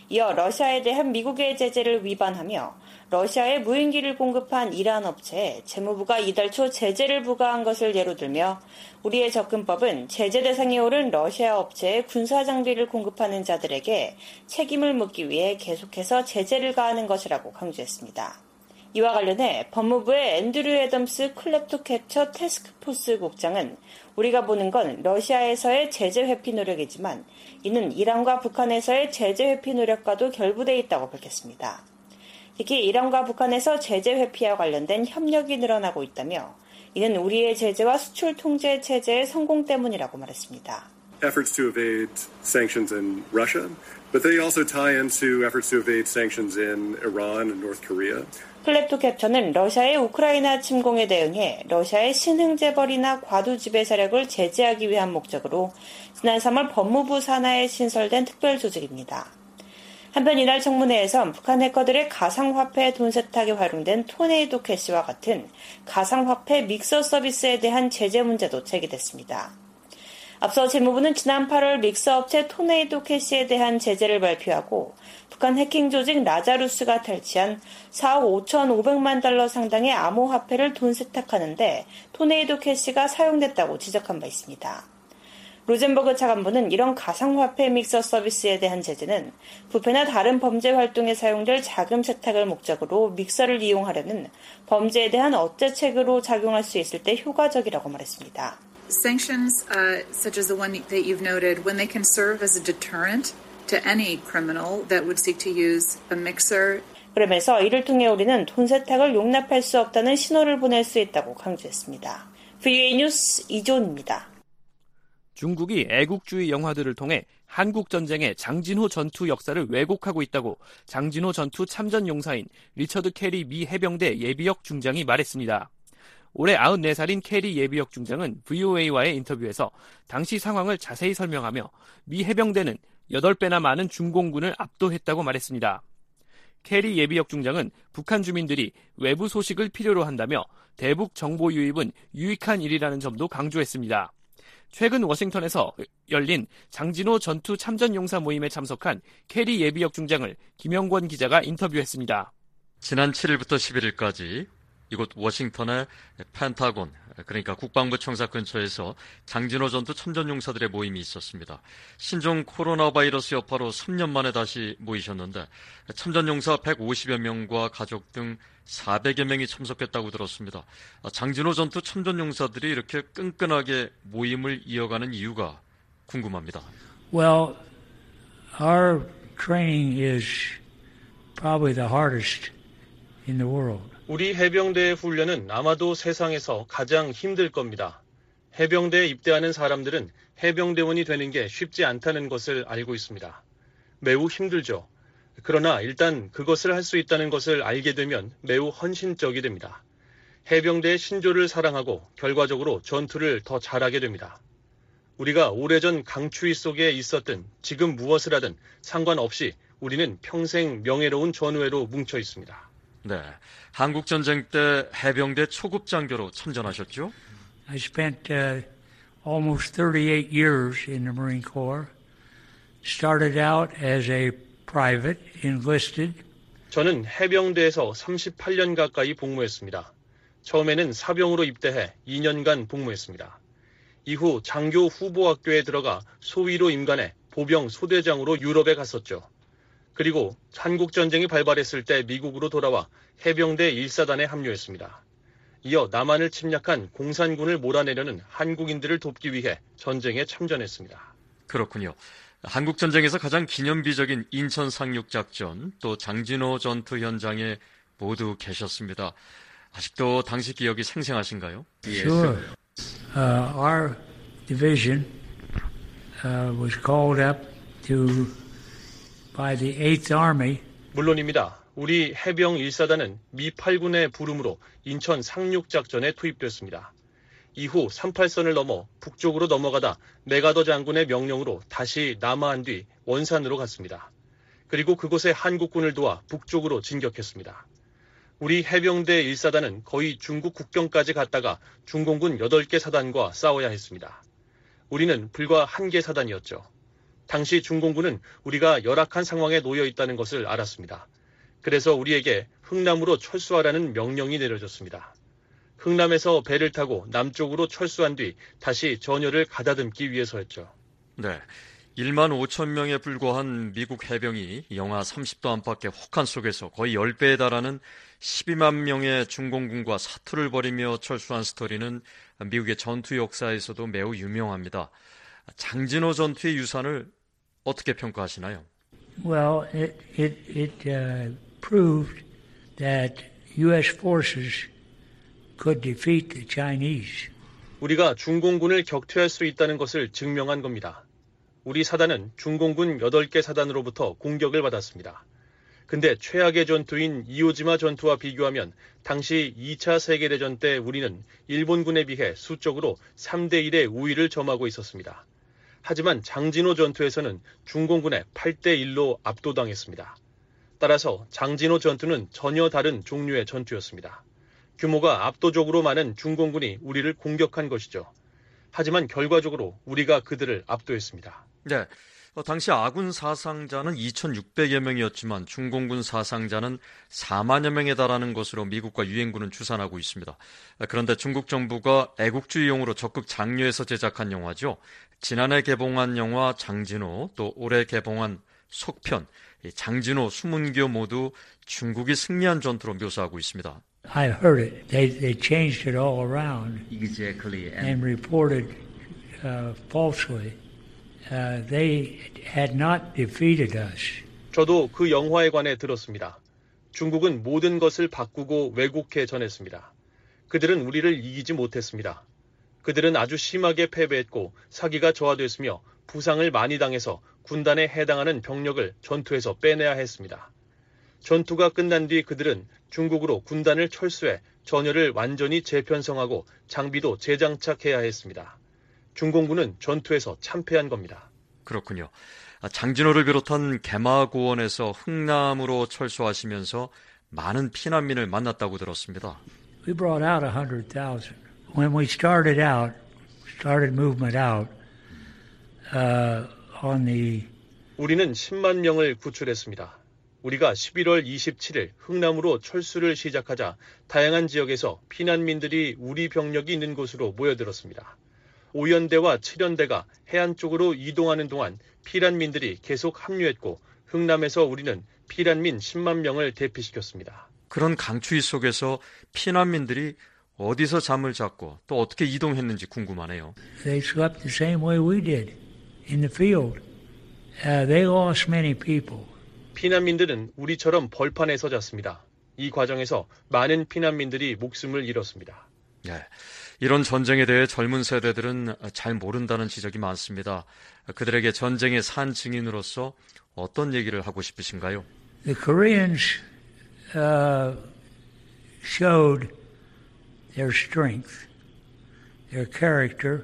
이어 러시아에 대한 미국의 제재를 위반하며 러시아에 무인기를 공급한 이란 업체에 재무부가 이달 초 제재를 부과한 것을 예로 들며 우리의 접근법은 제재 대상에 오른 러시아 업체에 군사 장비를 공급하는 자들에게 책임을 묻기 위해 계속해서 제재를 가하는 것이라고 강조했습니다. 이와 관련해 법무부의 앤드류 애덤스 콜렉트 캡처 태스크포스 국장은 우리가 보는 건 러시아에서의 제재 회피 노력이지만 이는 이란과 북한에서의 제재 회피 노력과도 결부돼 있다고 밝혔습니다. 특히 이란과 북한에서 제재 회피와 관련된 협력이 늘어나고 있다며 이는 우리의 제재와 수출 통제 체제의 성공 때문이라고 말했습니다. Efforts to evade sanctions in Russia, but they also tie into efforts to evade sanctions in Iran and North Korea. 클랩토 캡처는 러시아의 우크라이나 침공에 대응해 러시아의 신흥재벌이나 과도지배 세력을 제재하기 위한 목적으로 지난 삼월 법무부 산하에 신설된 특별조직입니다. 한편 이날 청문회에선 북한 해커들의 가상화폐 돈 세탁에 활용된 토네이도 캐시와 같은 가상화폐 믹서 서비스에 대한 제재 문제도 제기됐습니다. 앞서 재무부는 지난 팔월 믹서 업체 토네이도 캐시에 대한 제재를 발표하고 북한 해킹 조직 라자루스가 탈취한 사억 오천오백만 달러 상당의 암호화폐를 돈 세탁하는데 토네이도 캐시가 사용됐다고 지적한 바 있습니다. 로젠버그 차관보는 이런 가상화폐 믹서 서비스에 대한 제재는 부패나 다른 범죄 활동에 사용될 자금 세탁을 목적으로 믹서를 이용하려는 범죄에 대한 억제책으로 작용할 수 있을 때 효과적이라고 말했습니다. Sanctions, uh, such as the one that you've noted, when they can serve as a deterrent to any criminal that would seek to use a mixer. 그러면서 이를 통해 우리는 돈 세탁을 용납할 수 없다는 신호를 보낼 수 있다고 강조했습니다. 브이오에이 뉴스 이조은입니다. 중국이 애국주의 영화들을 통해 한국전쟁의 장진호 전투 역사를 왜곡하고 있다고 장진호 전투 참전용사인 리처드 캐리 미 해병대 예비역 중장이 말했습니다. 올해 아흔네 살인 캐리 예비역 중장은 브이오에이와의 인터뷰에서 당시 상황을 자세히 설명하며 미 해병대는 여덟 배나 많은 중공군을 압도했다고 말했습니다. 캐리 예비역 중장은 북한 주민들이 외부 소식을 필요로 한다며 대북 정보 유입은 유익한 일이라는 점도 강조했습니다. 최근 워싱턴에서 열린 장진호 전투 참전용사 모임에 참석한 캐리 예비역 중장을 김영권 기자가 인터뷰했습니다. 지난 칠일부터 십일일까지 이곳 워싱턴의 펜타곤, 그러니까 국방부 청사 근처에서 장진호 전투 참전용사들의 모임이 있었습니다. 신종 코로나 바이러스 여파로 삼 년 만에 다시 모이셨는데 참전용사 백오십여 명과 가족 등 사백여 명이 참석했다고 들었습니다. 장진호 전투 참전용사들이 이렇게 끈끈하게 모임을 이어가는 이유가 궁금합니다. Well, our training is probably the hardest in the world. 우리 해병대의 훈련은 아마도 세상에서 가장 힘들 겁니다. 해병대에 입대하는 사람들은 해병대원이 되는 게 쉽지 않다는 것을 알고 있습니다. 매우 힘들죠. 그러나 일단 그것을 할 수 있다는 것을 알게 되면 매우 헌신적이 됩니다. 해병대의 신조를 사랑하고 결과적으로 전투를 더 잘하게 됩니다. 우리가 오래전 강추위 속에 있었든 지금 무엇을 하든 상관없이 우리는 평생 명예로운 전우회로 뭉쳐 있습니다. 네, 한국전쟁 때 해병대 초급 장교로 참전하셨죠? I spent uh, almost thirty-eight years in the Marine Corps. Started out as a private, enlisted. 저는 해병대에서 삼십팔 년 가까이 복무했습니다. 처음에는 사병으로 입대해 이 년간 복무했습니다. 이후 장교 후보학교에 들어가 소위로 임관해 보병 소대장으로 유럽에 갔었죠. 그리고 한국전쟁이 발발했을 때 미국으로 돌아와 해병대 일사단에 합류했습니다. 이어 남한을 침략한 공산군을 몰아내려는 한국인들을 돕기 위해 전쟁에 참전했습니다. 그렇군요. 한국전쟁에서 가장 기념비적인 인천 상륙작전, 또 장진호 전투 현장에 모두 계셨습니다. 아직도 당시 기억이 생생하신가요? Sure. Uh, our division uh, was called up to by the eighth Army. 물론입니다. 우리 해병 일사단은 미 팔 군의 부름으로 인천 상륙작전에 투입됐습니다. 이후 삼십팔 선을 넘어 북쪽으로 넘어가다 메가더 장군의 명령으로 다시 남하한 뒤 원산으로 갔습니다. 그리고 그곳에 한국군을 도와 북쪽으로 진격했습니다. 우리 해병대 일사단은 거의 중국 국경까지 갔다가 중공군 여덟 개 사단과 싸워야 했습니다. 우리는 불과 한 개 사단이었죠. 당시 중공군은 우리가 열악한 상황에 놓여 있다는 것을 알았습니다. 그래서 우리에게 흥남으로 철수하라는 명령이 내려졌습니다. 흥남에서 배를 타고 남쪽으로 철수한 뒤 다시 전열을 가다듬기 위해서였죠. 네. 일만 오천 명에 불과한 미국 해병이 영하 삼십 도 안팎의 혹한 속에서 거의 십 배에 달하는 십이만 명의 중공군과 사투를 벌이며 철수한 스토리는 미국의 전투 역사에서도 매우 유명합니다. 장진호 전투의 유산을 어떻게 평가하시나요? Well, it it it uh, proved that U S forces could defeat the Chinese. 우리가 중공군을 격퇴할 수 있다는 것을 증명한 겁니다. 우리 사단은 중공군 여덟 개 사단으로부터 공격을 받았습니다. 근데 최악의 전투인 이오지마 전투와 비교하면 당시 이 차 세계대전 때 우리는 일본군에 비해 수적으로 삼 대 일의 우위를 점하고 있었습니다. 하지만 장진호 전투에서는 중공군에 팔 대 일로 압도당했습니다. 따라서 장진호 전투는 전혀 다른 종류의 전투였습니다. 규모가 압도적으로 많은 중공군이 우리를 공격한 것이죠. 하지만 결과적으로 우리가 그들을 압도했습니다. 네, 어, 당시 아군 사상자는 이천육백여 명이었지만 중공군 사상자는 사만여 명에 달하는 것으로 미국과 유엔군은 추산하고 있습니다. 그런데 중국 정부가 애국주의용으로 적극 장려해서 제작한 영화죠. 지난해 개봉한 영화 장진호, 또 올해 개봉한 속편 장진호 수문교 모두 중국이 승리한 전투로 묘사하고 있습니다. I heard it. They they changed it all around exactly and, and reported uh, falsely. Uh, they had not defeated us. 저도 그 영화에 관해 들었습니다. 중국은 모든 것을 바꾸고 왜곡해 전했습니다. 그들은 우리를 이기지 못했습니다. 그들은 아주 심하게 패배했고 사기가 저하됐으며 부상을 많이 당해서 군단에 해당하는 병력을 전투에서 빼내야 했습니다. 전투가 끝난 뒤 그들은 중국으로 군단을 철수해 전열을 완전히 재편성하고 장비도 재장착해야 했습니다. 중공군은 전투에서 참패한 겁니다. 그렇군요. 장진호를 비롯한 개마고원에서 흥남으로 철수하시면서 많은 피난민을 만났다고 들었습니다. We brought out one hundred thousand. When we started out, started movement out uh, on the 우리는 십만 명을 구출했습니다. 우리가 십일월 이십칠일 흥남으로 철수를 시작하자 다양한 지역에서 피난민들이 우리 병력이 있는 곳으로 모여들었습니다. 오연대와 칠연대가 해안 쪽으로 이동하는 동안 피난민들이 계속 합류했고 흥남에서 우리는 피난민 십만 명을 대피시켰습니다. 그런 강추위 속에서 피난민들이 어디서 잠을 잤고 또 어떻게 이동했는지 궁금하네요. They slept the same way we did in the field. Uh, they lost many people. 피난민들은 우리처럼 벌판에서 잤습니다. 이 과정에서 많은 피난민들이 목숨을 잃었습니다. 네, 이런 전쟁에 대해 젊은 세대들은 잘 모른다는 지적이 많습니다. 그들에게 전쟁의 산 증인으로서 어떤 얘기를 하고 싶으신가요? The Koreans uh, showed their strength, their character.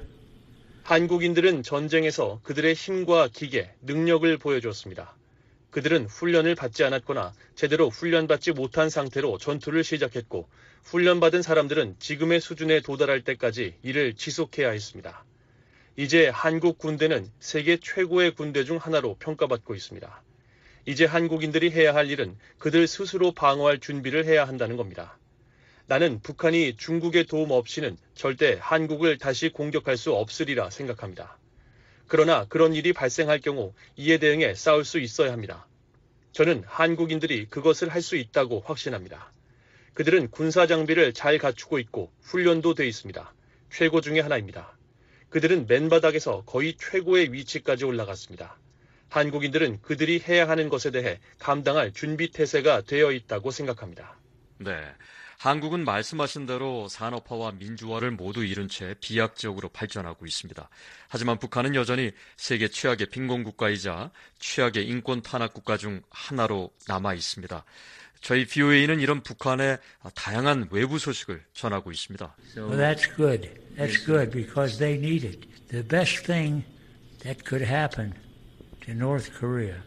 한국인들은 전쟁에서 그들의 힘과 기계, 능력을 보여줬습니다. 그들은 훈련을 받지 않았거나 제대로 훈련받지 못한 상태로 전투를 시작했고 훈련받은 사람들은 지금의 수준에 도달할 때까지 이를 지속해야 했습니다. 이제 한국 군대는 세계 최고의 군대 중 하나로 평가받고 있습니다. 이제 한국인들이 해야 할 일은 그들 스스로 방어할 준비를 해야 한다는 겁니다. 나는 북한이 중국의 도움 없이는 절대 한국을 다시 공격할 수 없으리라 생각합니다. 그러나 그런 일이 발생할 경우 이에 대응해 싸울 수 있어야 합니다. 저는 한국인들이 그것을 할 수 있다고 확신합니다. 그들은 군사 장비를 잘 갖추고 있고 훈련도 돼 있습니다. 최고 중에 하나입니다. 그들은 맨바닥에서 거의 최고의 위치까지 올라갔습니다. 한국인들은 그들이 해야 하는 것에 대해 감당할 준비 태세가 되어 있다고 생각합니다. 네. 한국은 말씀하신 대로 산업화와 민주화를 모두 이룬 채 비약적으로 발전하고 있습니다. 하지만 북한은 여전히 세계 최악의 빈곤국가이자 최악의 인권 탄압국가 중 하나로 남아 있습니다. 저희 비오에이는 이런 북한의 다양한 외부 소식을 전하고 있습니다. Well, that's good. That's good because they need it. The best thing that could happen to North Korea.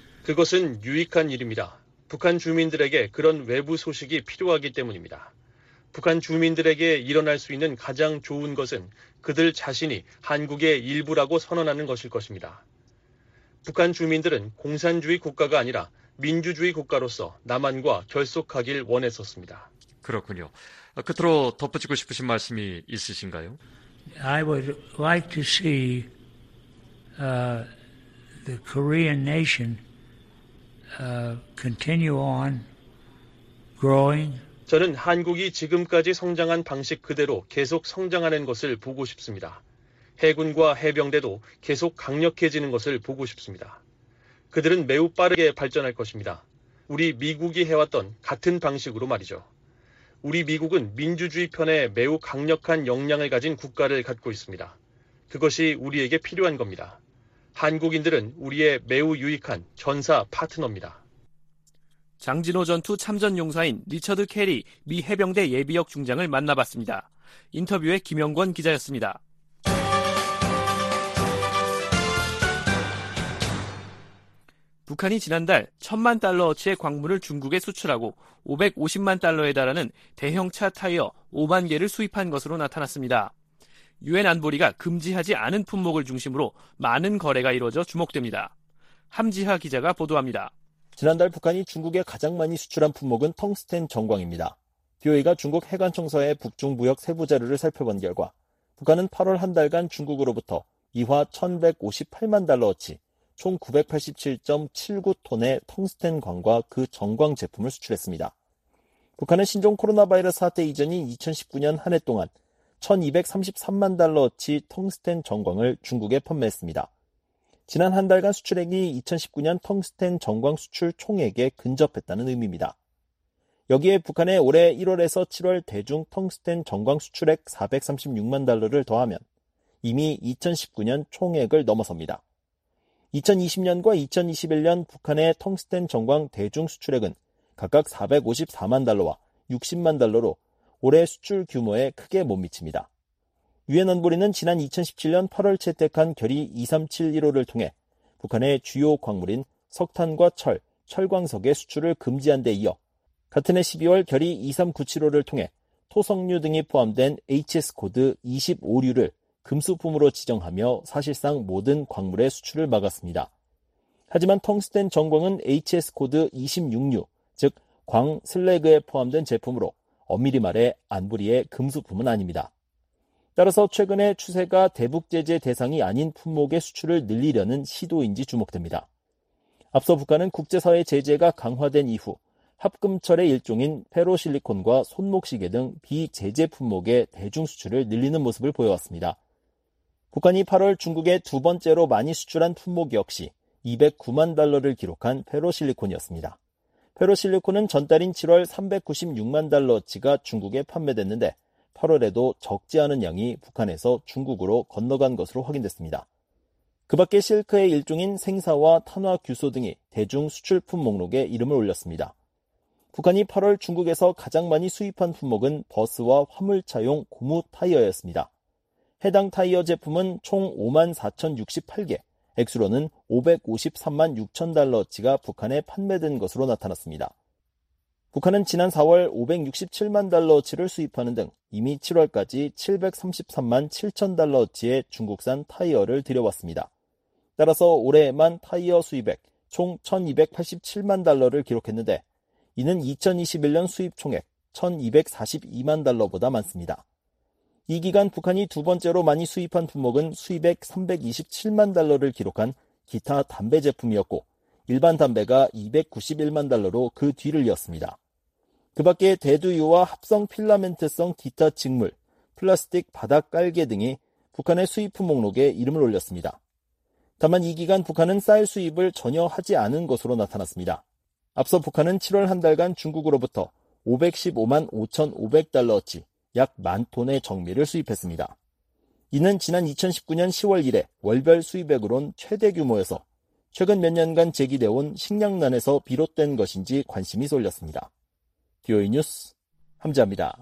그것은 유익한 일입니다. 북한 주민들에게 그런 외부 소식이 필요하기 때문입니다. 북한 주민들에게 일어날 수 있는 가장 좋은 것은 그들 자신이 한국의 일부라고 선언하는 것일 것입니다. 북한 주민들은 공산주의 국가가 아니라 민주주의 국가로서 남한과 결속하길 원했었습니다. 그렇군요. 끝으로 덧붙이고 싶으신 말씀이 있으신가요? I would like to see uh, the Korean nation uh, continue on growing. 저는 한국이 지금까지 성장한 방식 그대로 계속 성장하는 것을 보고 싶습니다. 해군과 해병대도 계속 강력해지는 것을 보고 싶습니다. 그들은 매우 빠르게 발전할 것입니다. 우리 미국이 해왔던 같은 방식으로 말이죠. 우리 미국은 민주주의 편에 매우 강력한 역량을 가진 국가를 갖고 있습니다. 그것이 우리에게 필요한 겁니다. 한국인들은 우리의 매우 유익한 전사 파트너입니다. 장진호 전투 참전 용사인 리처드 캐리 미 해병대 예비역 중장을 만나봤습니다. 인터뷰에 김영권 기자였습니다. 북한이 지난달 천만 달러어치의 광물을 중국에 수출하고 오백오십만 달러에 달하는 대형 차 타이어 오만 개를 수입한 것으로 나타났습니다. 유엔 안보리가 금지하지 않은 품목을 중심으로 많은 거래가 이루어져 주목됩니다. 함지하 기자가 보도합니다. 지난달 북한이 중국에 가장 많이 수출한 품목은 텅스텐 전광입니다. 비오이가 중국 해관청사의 북중무역 세부 자료를 살펴본 결과 북한은 팔월 한 달간 중국으로부터 이화 천백오십팔만 달러어치 총 구백팔십칠 점 칠구 톤의 텅스텐 광과 그 전광 제품을 수출했습니다. 북한은 신종 코로나 바이러스 사태 이전인 이천십구 년 한 해 동안 천이백삼십삼만 달러어치 텅스텐 전광을 중국에 판매했습니다. 지난 한 달간 수출액이 이천십구 년 텅스텐 전광 수출 총액에 근접했다는 의미입니다. 여기에 북한의 올해 일월에서 칠월 대중 텅스텐 전광 수출액 사백삼십육만 달러를 더하면 이미 이천십구 년 총액을 넘어섭니다. 이천이십 년과 이천이십일 년 북한의 텅스텐 전광 대중 수출액은 각각 사백오십사만 달러와 육십만 달러로 올해 수출 규모에 크게 못 미칩니다. 유엔 안보리는 지난 이천십칠 년 팔월 채택한 결의 이삼칠일오를 통해 북한의 주요 광물인 석탄과 철, 철광석의 수출을 금지한 데 이어 같은 해 십이월 결의 이삼구칠오를 통해 토석류 등이 포함된 에이치에스 코드 이십오류를 금수품으로 지정하며 사실상 모든 광물의 수출을 막았습니다. 하지만 텅스텐 전광은 에이치에스 코드 이십육류, 즉 광 슬래그에 포함된 제품으로 엄밀히 말해 안보리의 금수품은 아닙니다. 따라서 최근의 추세가 대북 제재 대상이 아닌 품목의 수출을 늘리려는 시도인지 주목됩니다. 앞서 북한은 국제사회 제재가 강화된 이후 합금철의 일종인 페로실리콘과 손목시계 등 비제재 품목의 대중 수출을 늘리는 모습을 보여왔습니다. 북한이 팔월 중국에 두 번째로 많이 수출한 품목 역시 이백구만 달러를 기록한 페로실리콘이었습니다. 페로실리콘은 전달인 칠월 삼백구십육만 달러어치가 중국에 판매됐는데 팔월에도 적지 않은 양이 북한에서 중국으로 건너간 것으로 확인됐습니다. 그 밖에 실크의 일종인 생사와 탄화규소 등이 대중 수출품 목록에 이름을 올렸습니다. 북한이 팔월 중국에서 가장 많이 수입한 품목은 버스와 화물차용 고무 타이어였습니다. 해당 타이어 제품은 총 오만 사천육십팔 개, 액수로는 오백오십삼만 육천 달러어치가 북한에 판매된 것으로 나타났습니다. 북한은 지난 사월 오백육십칠만 달러어치를 수입하는 등 이미 칠월까지 칠백삼십삼만 칠천 달러어치의 중국산 타이어를 들여왔습니다. 따라서 올해에만 타이어 수입액 총 천이백팔십칠만 달러를 기록했는데 이는 이천이십일 년 수입 총액 천이백사십이만 달러보다 많습니다. 이 기간 북한이 두 번째로 많이 수입한 품목은 수입액 삼백이십칠만 달러를 기록한 기타 담배 제품이었고 일반 담배가 이백구십일만 달러로 그 뒤를 이었습니다. 그 밖에 대두유와 합성 필라멘트성 기타 직물, 플라스틱 바닥 깔개 등이 북한의 수입품 목록에 이름을 올렸습니다. 다만 이 기간 북한은 쌀 수입을 전혀 하지 않은 것으로 나타났습니다. 앞서 북한은 칠월 한 달간 중국으로부터 오백십오만 오천오백 달러어치 약 만 톤의 정밀을 수입했습니다. 이는 지난 이천십구 년 시월 이래 월별 수입액으론 최대 규모여서 최근 몇 년간 제기되어온 식량난에서 비롯된 것인지 관심이 쏠렸습니다. 비오이 뉴스 함지아입니다.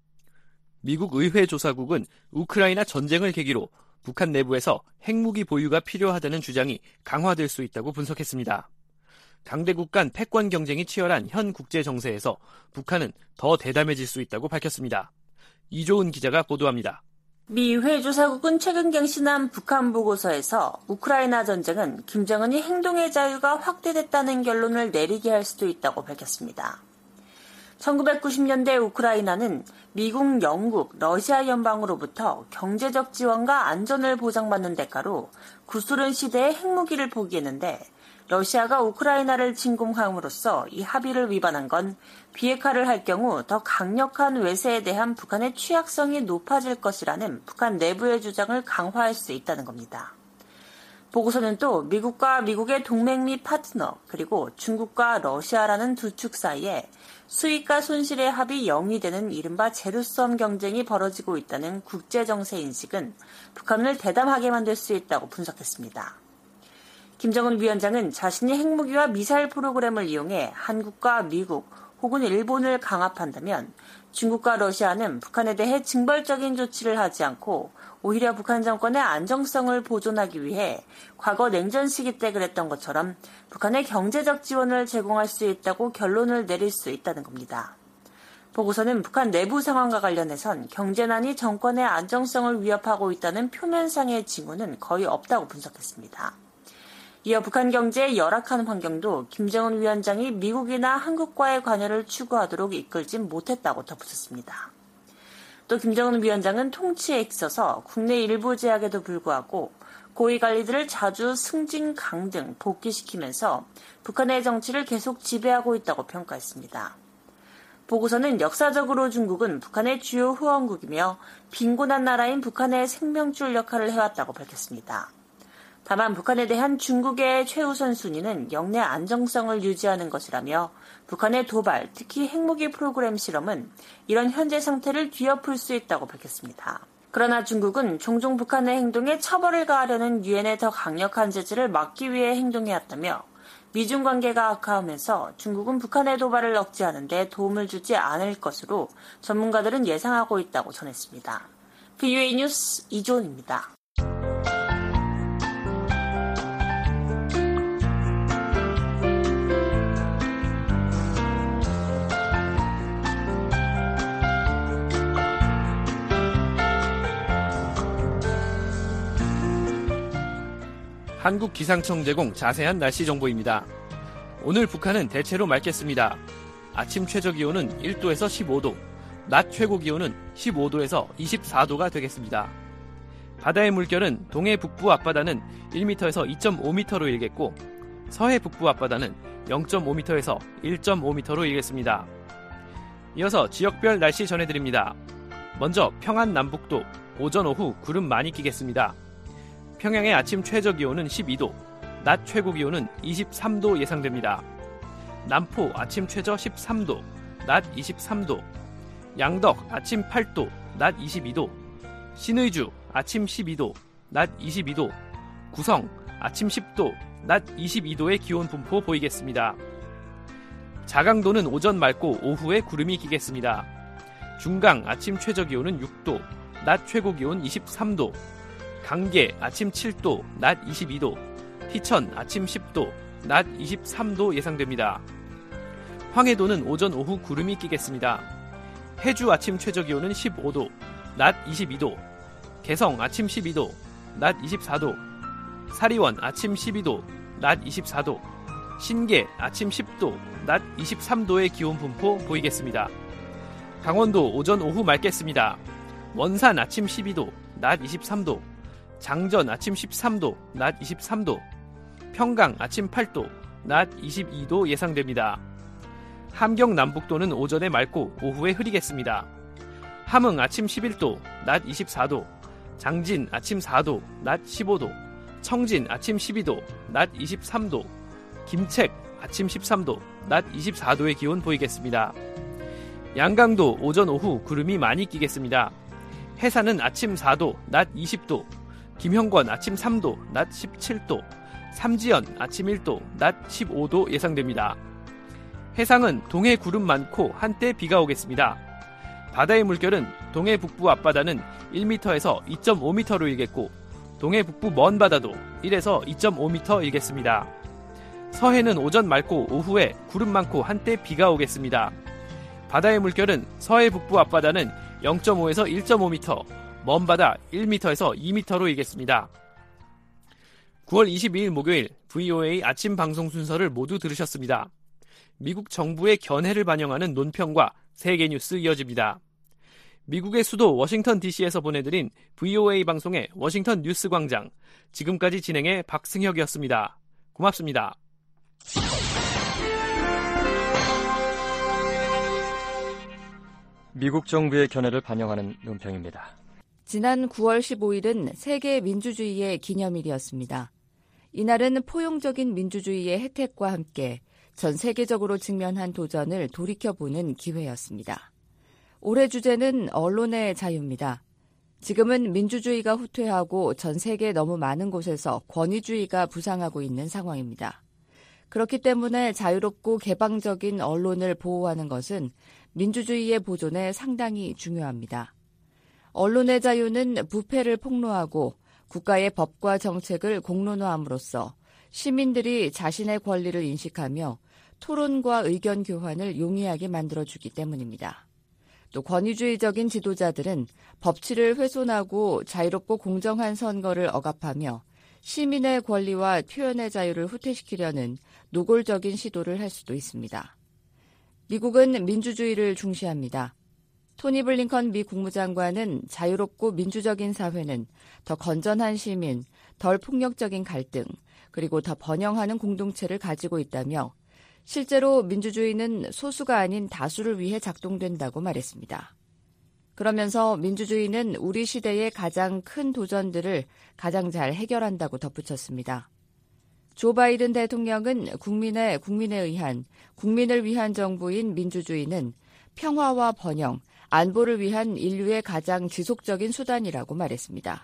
미국 의회 조사국은 우크라이나 전쟁을 계기로 북한 내부에서 핵무기 보유가 필요하다는 주장이 강화될 수 있다고 분석했습니다. 강대국 간 패권 경쟁이 치열한 현 국제 정세에서 북한은 더 대담해질 수 있다고 밝혔습니다. 이조은 기자가 보도합니다. 미 회조사국은 최근 갱신한 북한 보고서에서 우크라이나 전쟁은 김정은이 행동의 자유가 확대됐다는 결론을 내리게 할 수도 있다고 밝혔습니다. 천구백구십 년대 우크라이나는 미국, 영국, 러시아 연방으로부터 경제적 지원과 안전을 보장받는 대가로 구소련 시대의 핵무기를 포기했는데 러시아가 우크라이나를 침공함으로써 이 합의를 위반한 건 비핵화를 할 경우 더 강력한 외세에 대한 북한의 취약성이 높아질 것이라는 북한 내부의 주장을 강화할 수 있다는 겁니다. 보고서는 또 미국과 미국의 동맹 및 파트너 그리고 중국과 러시아라는 두 축 사이에 수익과 손실의 합이 영이 되는 이른바 제로섬 경쟁이 벌어지고 있다는 국제정세 인식은 북한을 대담하게 만들 수 있다고 분석했습니다. 김정은 위원장은 자신이 핵무기와 미사일 프로그램을 이용해 한국과 미국 혹은 일본을 강압한다면 중국과 러시아는 북한에 대해 징벌적인 조치를 하지 않고 오히려 북한 정권의 안정성을 보존하기 위해 과거 냉전 시기 때 그랬던 것처럼 북한의 경제적 지원을 제공할 수 있다고 결론을 내릴 수 있다는 겁니다. 보고서는 북한 내부 상황과 관련해선 경제난이 정권의 안정성을 위협하고 있다는 표면상의 징후는 거의 없다고 분석했습니다. 이어 북한 경제의 열악한 환경도 김정은 위원장이 미국이나 한국과의 관여를 추구하도록 이끌진 못했다고 덧붙였습니다. 또 김정은 위원장은 통치에 있어서 국내 일부 제약에도 불구하고 고위 관리들을 자주 승진, 강등, 복귀시키면서 북한의 정치를 계속 지배하고 있다고 평가했습니다. 보고서는 역사적으로 중국은 북한의 주요 후원국이며 빈곤한 나라인 북한의 생명줄 역할을 해왔다고 밝혔습니다. 다만 북한에 대한 중국의 최우선 순위는 영내 안정성을 유지하는 것이라며 북한의 도발, 특히 핵무기 프로그램 실험은 이런 현재 상태를 뒤엎을 수 있다고 밝혔습니다. 그러나 중국은 종종 북한의 행동에 처벌을 가하려는 유엔의 더 강력한 제재를 막기 위해 행동해왔다며 미중 관계가 악화하면서 중국은 북한의 도발을 억제하는 데 도움을 주지 않을 것으로 전문가들은 예상하고 있다고 전했습니다. 브이오에이 뉴스 이조은입니다. 한국기상청 제공 자세한 날씨 정보입니다. 오늘 북한은 대체로 맑겠습니다. 아침 최저기온은 일 도에서 십오 도, 낮 최고기온은 십오 도에서 이십사 도가 되겠습니다. 바다의 물결은 동해 북부 앞바다는 일 미터에서 이 점 오 미터로 일겠고 서해 북부 앞바다는 영 점 오 미터에서 일 점 오 미터로 일겠습니다. 이어서 지역별 날씨 전해드립니다. 먼저 평안 남북도 오전 오후 구름 많이 끼겠습니다. 평양의 아침 최저기온은 십이 도, 낮 최고기온은 이십삼 도 예상됩니다. 남포 아침 최저 십삼 도, 낮 이십삼 도, 양덕 아침 팔 도, 낮 이십이 도, 신의주 아침 십이 도, 낮 이십이 도, 구성 아침 십 도, 낮 이십이 도의 기온 분포 보이겠습니다. 자강도는 오전 맑고 오후에 구름이 끼겠습니다. 중강 아침 최저기온은 육 도, 낮 최고기온 이십삼 도, 강계 아침 칠 도, 낮 이십이 도, 희천 아침 십 도, 낮 이십삼 도 예상됩니다. 황해도는 오전 오후 구름이 끼겠습니다. 해주 아침 최저기온은 십오 도, 낮 이십이 도, 개성 아침 십이 도, 낮 이십사 도, 사리원 아침 십이 도, 낮 이십사 도, 신계 아침 십 도, 낮 이십삼 도의 기온 분포 보이겠습니다. 강원도 오전 오후 맑겠습니다. 원산 아침 십이 도, 낮 이십삼 도, 장전 아침 십삼 도, 낮 이십삼 도, 평강 아침 팔 도, 낮 이십이 도 예상됩니다. 함경 남북도는 오전에 맑고 오후에 흐리겠습니다. 함흥 아침 십일 도, 낮 이십사 도, 장진 아침 사 도, 낮 십오 도, 청진 아침 십이 도, 낮 이십삼 도, 김책 아침 십삼 도, 낮 이십사 도의 기온 보이겠습니다. 양강도 오전 오후 구름이 많이 끼겠습니다. 해산은 아침 사 도, 낮 이십 도, 김형권 아침 삼 도, 낮 십칠 도, 삼지연 아침 일 도, 낮 십오 도 예상됩니다. 해상은 동해 구름 많고 한때 비가 오겠습니다. 바다의 물결은 동해 북부 앞바다는 일 미터에서 이 점 오 미터로 일겠고 동해 북부 먼 바다도 일에서 이 점 오 미터 일겠습니다. 서해는 오전 맑고 오후에 구름 많고 한때 비가 오겠습니다. 바다의 물결은 서해 북부 앞바다는 영 점 오에서 일 점 오 미터, 먼바다 일 미터에서 이 미터로 이겼습니다. 구월 이십이일 목요일 브이오에이 아침 방송 순서를 모두 들으셨습니다. 미국 정부의 견해를 반영하는 논평과 세계 뉴스 이어집니다. 미국의 수도 워싱턴 디씨에서 보내드린 브이오에이 방송의 워싱턴 뉴스 광장. 지금까지 진행의 박승혁이었습니다. 고맙습니다. 미국 정부의 견해를 반영하는 논평입니다. 지난 구월 십오일은 세계 민주주의의 기념일이었습니다. 이날은 포용적인 민주주의의 혜택과 함께 전 세계적으로 직면한 도전을 돌이켜보는 기회였습니다. 올해 주제는 언론의 자유입니다. 지금은 민주주의가 후퇴하고 전 세계 너무 많은 곳에서 권위주의가 부상하고 있는 상황입니다. 그렇기 때문에 자유롭고 개방적인 언론을 보호하는 것은 민주주의의 보존에 상당히 중요합니다. 언론의 자유는 부패를 폭로하고 국가의 법과 정책을 공론화함으로써 시민들이 자신의 권리를 인식하며 토론과 의견 교환을 용이하게 만들어주기 때문입니다. 또 권위주의적인 지도자들은 법치를 훼손하고 자유롭고 공정한 선거를 억압하며 시민의 권리와 표현의 자유를 후퇴시키려는 노골적인 시도를 할 수도 있습니다. 미국은 민주주의를 중시합니다. 토니 블링컨 미 국무장관은 자유롭고 민주적인 사회는 더 건전한 시민, 덜 폭력적인 갈등, 그리고 더 번영하는 공동체를 가지고 있다며 실제로 민주주의는 소수가 아닌 다수를 위해 작동된다고 말했습니다. 그러면서 민주주의는 우리 시대의 가장 큰 도전들을 가장 잘 해결한다고 덧붙였습니다. 조 바이든 대통령은 국민의 국민에 의한, 국민을 위한 정부인 민주주의는 평화와 번영, 안보를 위한 인류의 가장 지속적인 수단이라고 말했습니다.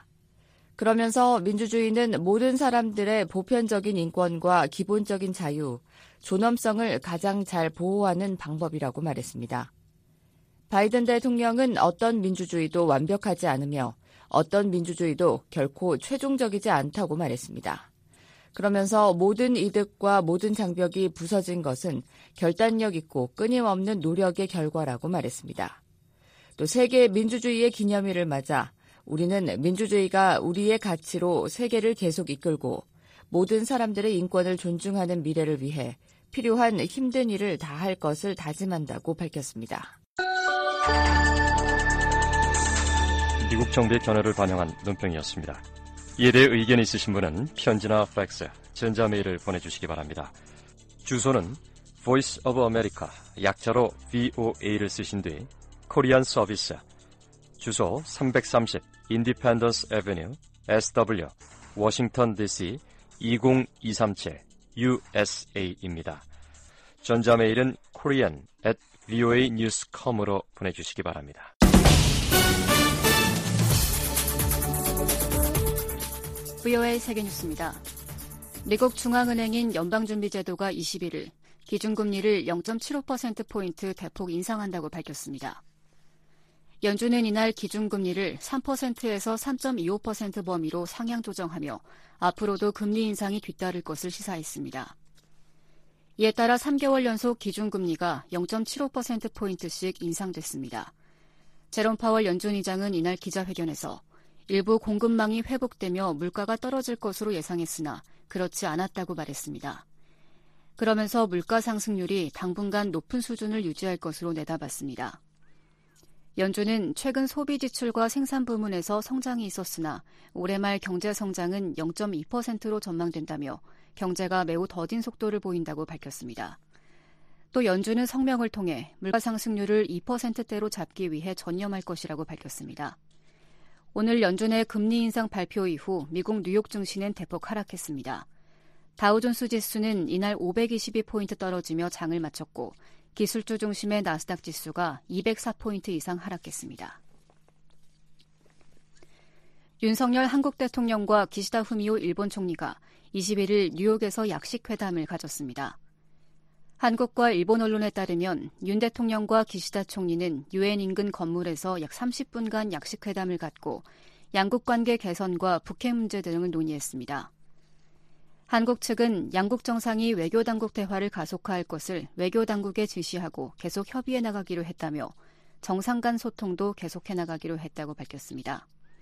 그러면서 민주주의는 모든 사람들의 보편적인 인권과 기본적인 자유, 존엄성을 가장 잘 보호하는 방법이라고 말했습니다. 바이든 대통령은 어떤 민주주의도 완벽하지 않으며 어떤 민주주의도 결코 최종적이지 않다고 말했습니다. 그러면서 모든 이득과 모든 장벽이 부서진 것은 결단력 있고 끊임없는 노력의 결과라고 말했습니다. 또 세계 민주주의의 기념일을 맞아 우리는 민주주의가 우리의 가치로 세계를 계속 이끌고 모든 사람들의 인권을 존중하는 미래를 위해 필요한 힘든 일을 다할 것을 다짐한다고 밝혔습니다. 미국 정부의 견해를 반영한 논평이었습니다. 이에 대해 의견이 있으신 분은 편지나 팩스, 전자메일을 보내주시기 바랍니다. 주소는 Voice of America, 약자로 브이오에이를 쓰신 뒤 코리안 서비스, 주소 삼백삼십 Independence Avenue, 에스더블유, 워싱턴 디씨 이공이삼칠 유에스에이입니다. 전자메일은 korean at 브이오에이 뉴스 닷 컴으로 보내주시기 바랍니다. 브이오에이 세계뉴스입니다. 미국 중앙은행인 연방준비제도가 이십일일 기준금리를 영 점 칠오 퍼센트포인트 대폭 인상한다고 밝혔습니다. 연준은 이날 기준금리를 삼 퍼센트에서 삼 점 이오 퍼센트 범위로 상향 조정하며 앞으로도 금리 인상이 뒤따를 것을 시사했습니다. 이에 따라 삼 개월 연속 기준금리가 영 점 칠오 퍼센트포인트씩 인상됐습니다. 제롬 파월 연준 의장은 이날 기자회견에서 일부 공급망이 회복되며 물가가 떨어질 것으로 예상했으나 그렇지 않았다고 말했습니다. 그러면서 물가 상승률이 당분간 높은 수준을 유지할 것으로 내다봤습니다. 연준은 최근 소비 지출과 생산 부문에서 성장이 있었으나 올해 말 경제 성장은 영 점 이 퍼센트로 전망된다며 경제가 매우 더딘 속도를 보인다고 밝혔습니다. 또 연준은 성명을 통해 물가 상승률을 이 퍼센트대로 잡기 위해 전념할 것이라고 밝혔습니다. 오늘 연준의 금리 인상 발표 이후 미국 뉴욕 증시는 대폭 하락했습니다. 다우존스 지수는 이날 오백이십이 포인트 떨어지며 장을 마쳤고 기술주 중심의 나스닥 지수가 이백사 포인트 이상 하락했습니다. 윤석열 한국 대통령과 기시다 후미오 일본 총리가 이십일일 뉴욕에서 약식회담을 가졌습니다. 한국과 일본 언론에 따르면 윤 대통령과 기시다 총리는 유엔 인근 건물에서 약 삼십 분간 약식회담을 갖고 양국 관계 개선과 북핵 문제 등을 논의했습니다. 한국 측은 양국 정상이 외교당국 대화를 가속화할 것을 외교당국에 지시하고 계속 협의해 나가기로 했다며 정상 간 소통도 계속해 나가기로 했다고 밝혔습니다.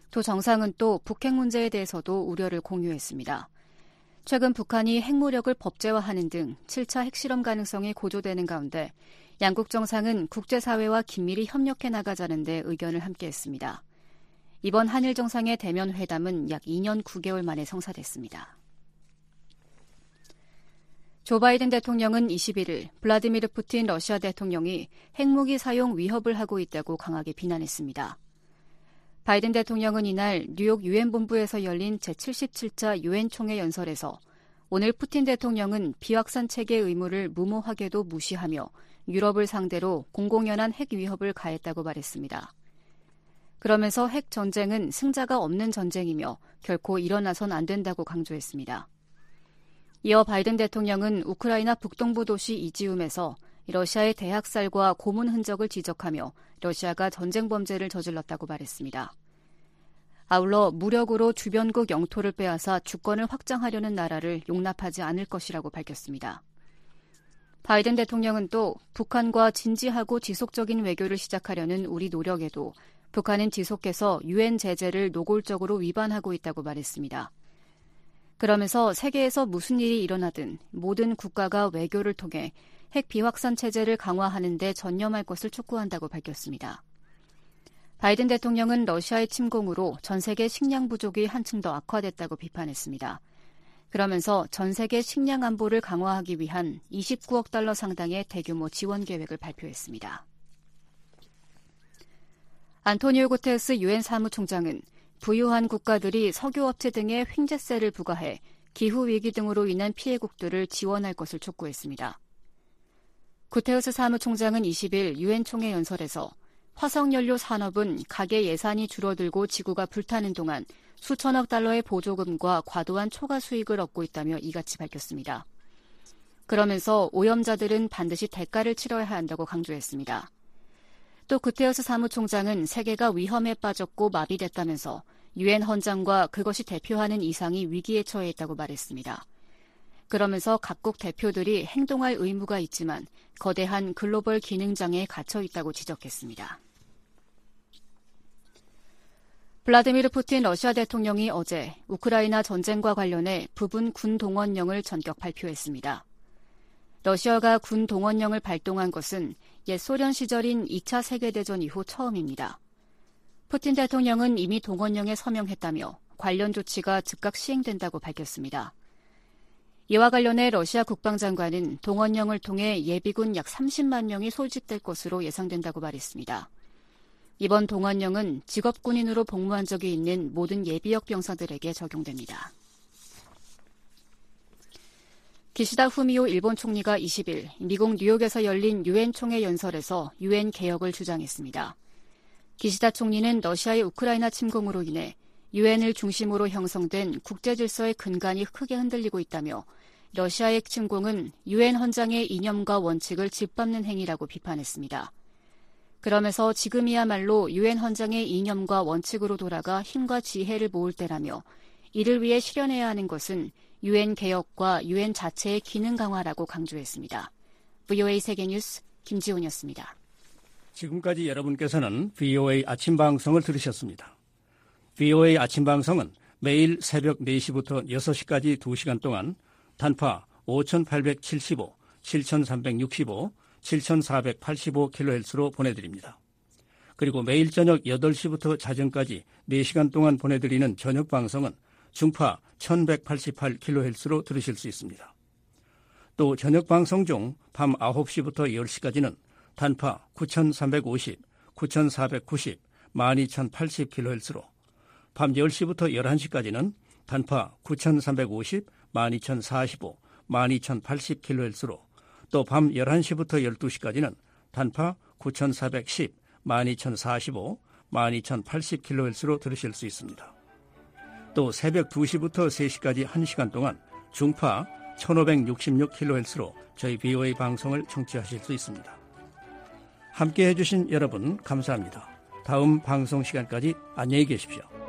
두 정상은 또 북핵 문제에 대해서도 우려를 공유했습니다. 최근 북한이 핵무력을 법제화하는 등 칠 차 핵실험 가능성이 고조되는 가운데 양국 정상은 국제사회와 긴밀히 협력해 나가자는 데 의견을 함께했습니다. 이번 한일 정상의 대면 회담은 약 이 년 구 개월 만에 성사됐습니다. 조 바이든 대통령은 이십일 일 블라디미르 푸틴 러시아 대통령이 핵무기 사용 위협을 하고 있다고 강하게 비난했습니다. 바이든 대통령은 이날 뉴욕 유엔 본부에서 열린 제칠십칠 차 유엔 총회 연설에서 오늘 푸틴 대통령은 비확산 체계 의무를 무모하게도 무시하며 유럽을 상대로 공공연한 핵 위협을 가했다고 말했습니다. 그러면서 핵 전쟁은 승자가 없는 전쟁이며 결코 일어나선 안 된다고 강조했습니다. 이어 바이든 대통령은 우크라이나 북동부 도시 이지움에서 러시아의 대학살과 고문 흔적을 지적하며 러시아가 전쟁 범죄를 저질렀다고 말했습니다. 아울러 무력으로 주변국 영토를 빼앗아 주권을 확장하려는 나라를 용납하지 않을 것이라고 밝혔습니다. 바이든 대통령은 또 북한과 진지하고 지속적인 외교를 시작하려는 우리 노력에도 북한은 지속해서 유엔 제재를 노골적으로 위반하고 있다고 말했습니다. 그러면서 세계에서 무슨 일이 일어나든 모든 국가가 외교를 통해 핵 비확산 체제를 강화하는 데 전념할 것을 촉구한다고 밝혔습니다. 바이든 대통령은 러시아의 침공으로 전 세계 식량 부족이 한층 더 악화됐다고 비판했습니다. 그러면서 전 세계 식량 안보를 강화하기 위한 이십구억 달러 상당의 대규모 지원 계획을 발표했습니다. 안토니오 구테르스 유엔 사무총장은 부유한 국가들이 석유업체 등에 횡재세를 부과해 기후위기 등으로 인한 피해국들을 지원할 것을 촉구했습니다. 구테르스 사무총장은 이십 일 유엔 총회 연설에서 화석연료 산업은 가계 예산이 줄어들고 지구가 불타는 동안 수천억 달러의 보조금과 과도한 초과 수익을 얻고 있다며 이같이 밝혔습니다. 그러면서 오염자들은 반드시 대가를 치러야 한다고 강조했습니다. 또 구테르스 사무총장은 세계가 위험에 빠졌고 마비됐다면서 유엔 헌장과 그것이 대표하는 이상이 위기에 처해 있다고 말했습니다. 그러면서 각국 대표들이 행동할 의무가 있지만 거대한 글로벌 기능장애에 갇혀 있다고 지적했습니다. 블라디미르 푸틴 러시아 대통령이 어제 우크라이나 전쟁과 관련해 부분 군 동원령을 전격 발표했습니다. 러시아가 군 동원령을 발동한 것은 옛 소련 시절인 이 차 세계대전 이후 처음입니다. 푸틴 대통령은 이미 동원령에 서명했다며 관련 조치가 즉각 시행된다고 밝혔습니다. 이와 관련해 러시아 국방장관은 동원령을 통해 예비군 약 삼십만 명이 소집될 것으로 예상된다고 말했습니다. 이번 동원령은 직업군인으로 복무한 적이 있는 모든 예비역 병사들에게 적용됩니다. 기시다 후미오 일본 총리가 이십 일 미국 뉴욕에서 열린 유엔 총회 연설에서 유엔 개혁을 주장했습니다. 기시다 총리는 러시아의 우크라이나 침공으로 인해 유엔을 중심으로 형성된 국제 질서의 근간이 크게 흔들리고 있다며 러시아의 침공은 유엔 헌장의 이념과 원칙을 짓밟는 행위라고 비판했습니다. 그러면서 지금이야말로 유엔 헌장의 이념과 원칙으로 돌아가 힘과 지혜를 모을 때라며 이를 위해 실현해야 하는 것은 유엔 개혁과 유엔 자체의 기능 강화라고 강조했습니다. 브이오에이 세계뉴스 김지훈이었습니다. 지금까지 여러분께서는 브이오에이 아침 방송을 들으셨습니다. 브이오에이 아침 방송은 매일 새벽 네 시부터 여섯 시까지 두 시간 동안 단파 오천팔백칠십오, 칠천삼백육십오, 칠천사백팔십오 킬로헤르츠로 보내드립니다. 그리고 매일 저녁 여덟 시부터 자정까지 네 시간 동안 보내드리는 저녁 방송은 중파 천백팔십팔 킬로헤르츠로 들으실 수 있습니다. 또 저녁 방송 중 밤 아홉 시부터 열 시까지는 단파 구천삼백오십, 구천사백구십, 만 이천팔십 킬로헤르츠로 밤 열 시부터 열한 시까지는 단파 구천삼백오십, 만 이천사십오, 만 이천팔십 킬로헤르츠로 또 밤 열한 시부터 열두 시까지는 단파 구천사백십, 만 이천사십오, 만 이천팔십 킬로헤르츠로 들으실 수 있습니다. 또 새벽 두 시부터 세 시까지 한 시간 동안 중파 천오백육십육 킬로헤르츠로 저희 브이오에이 방송을 청취하실 수 있습니다. 함께해 주신 여러분 감사합니다. 다음 방송 시간까지 안녕히 계십시오.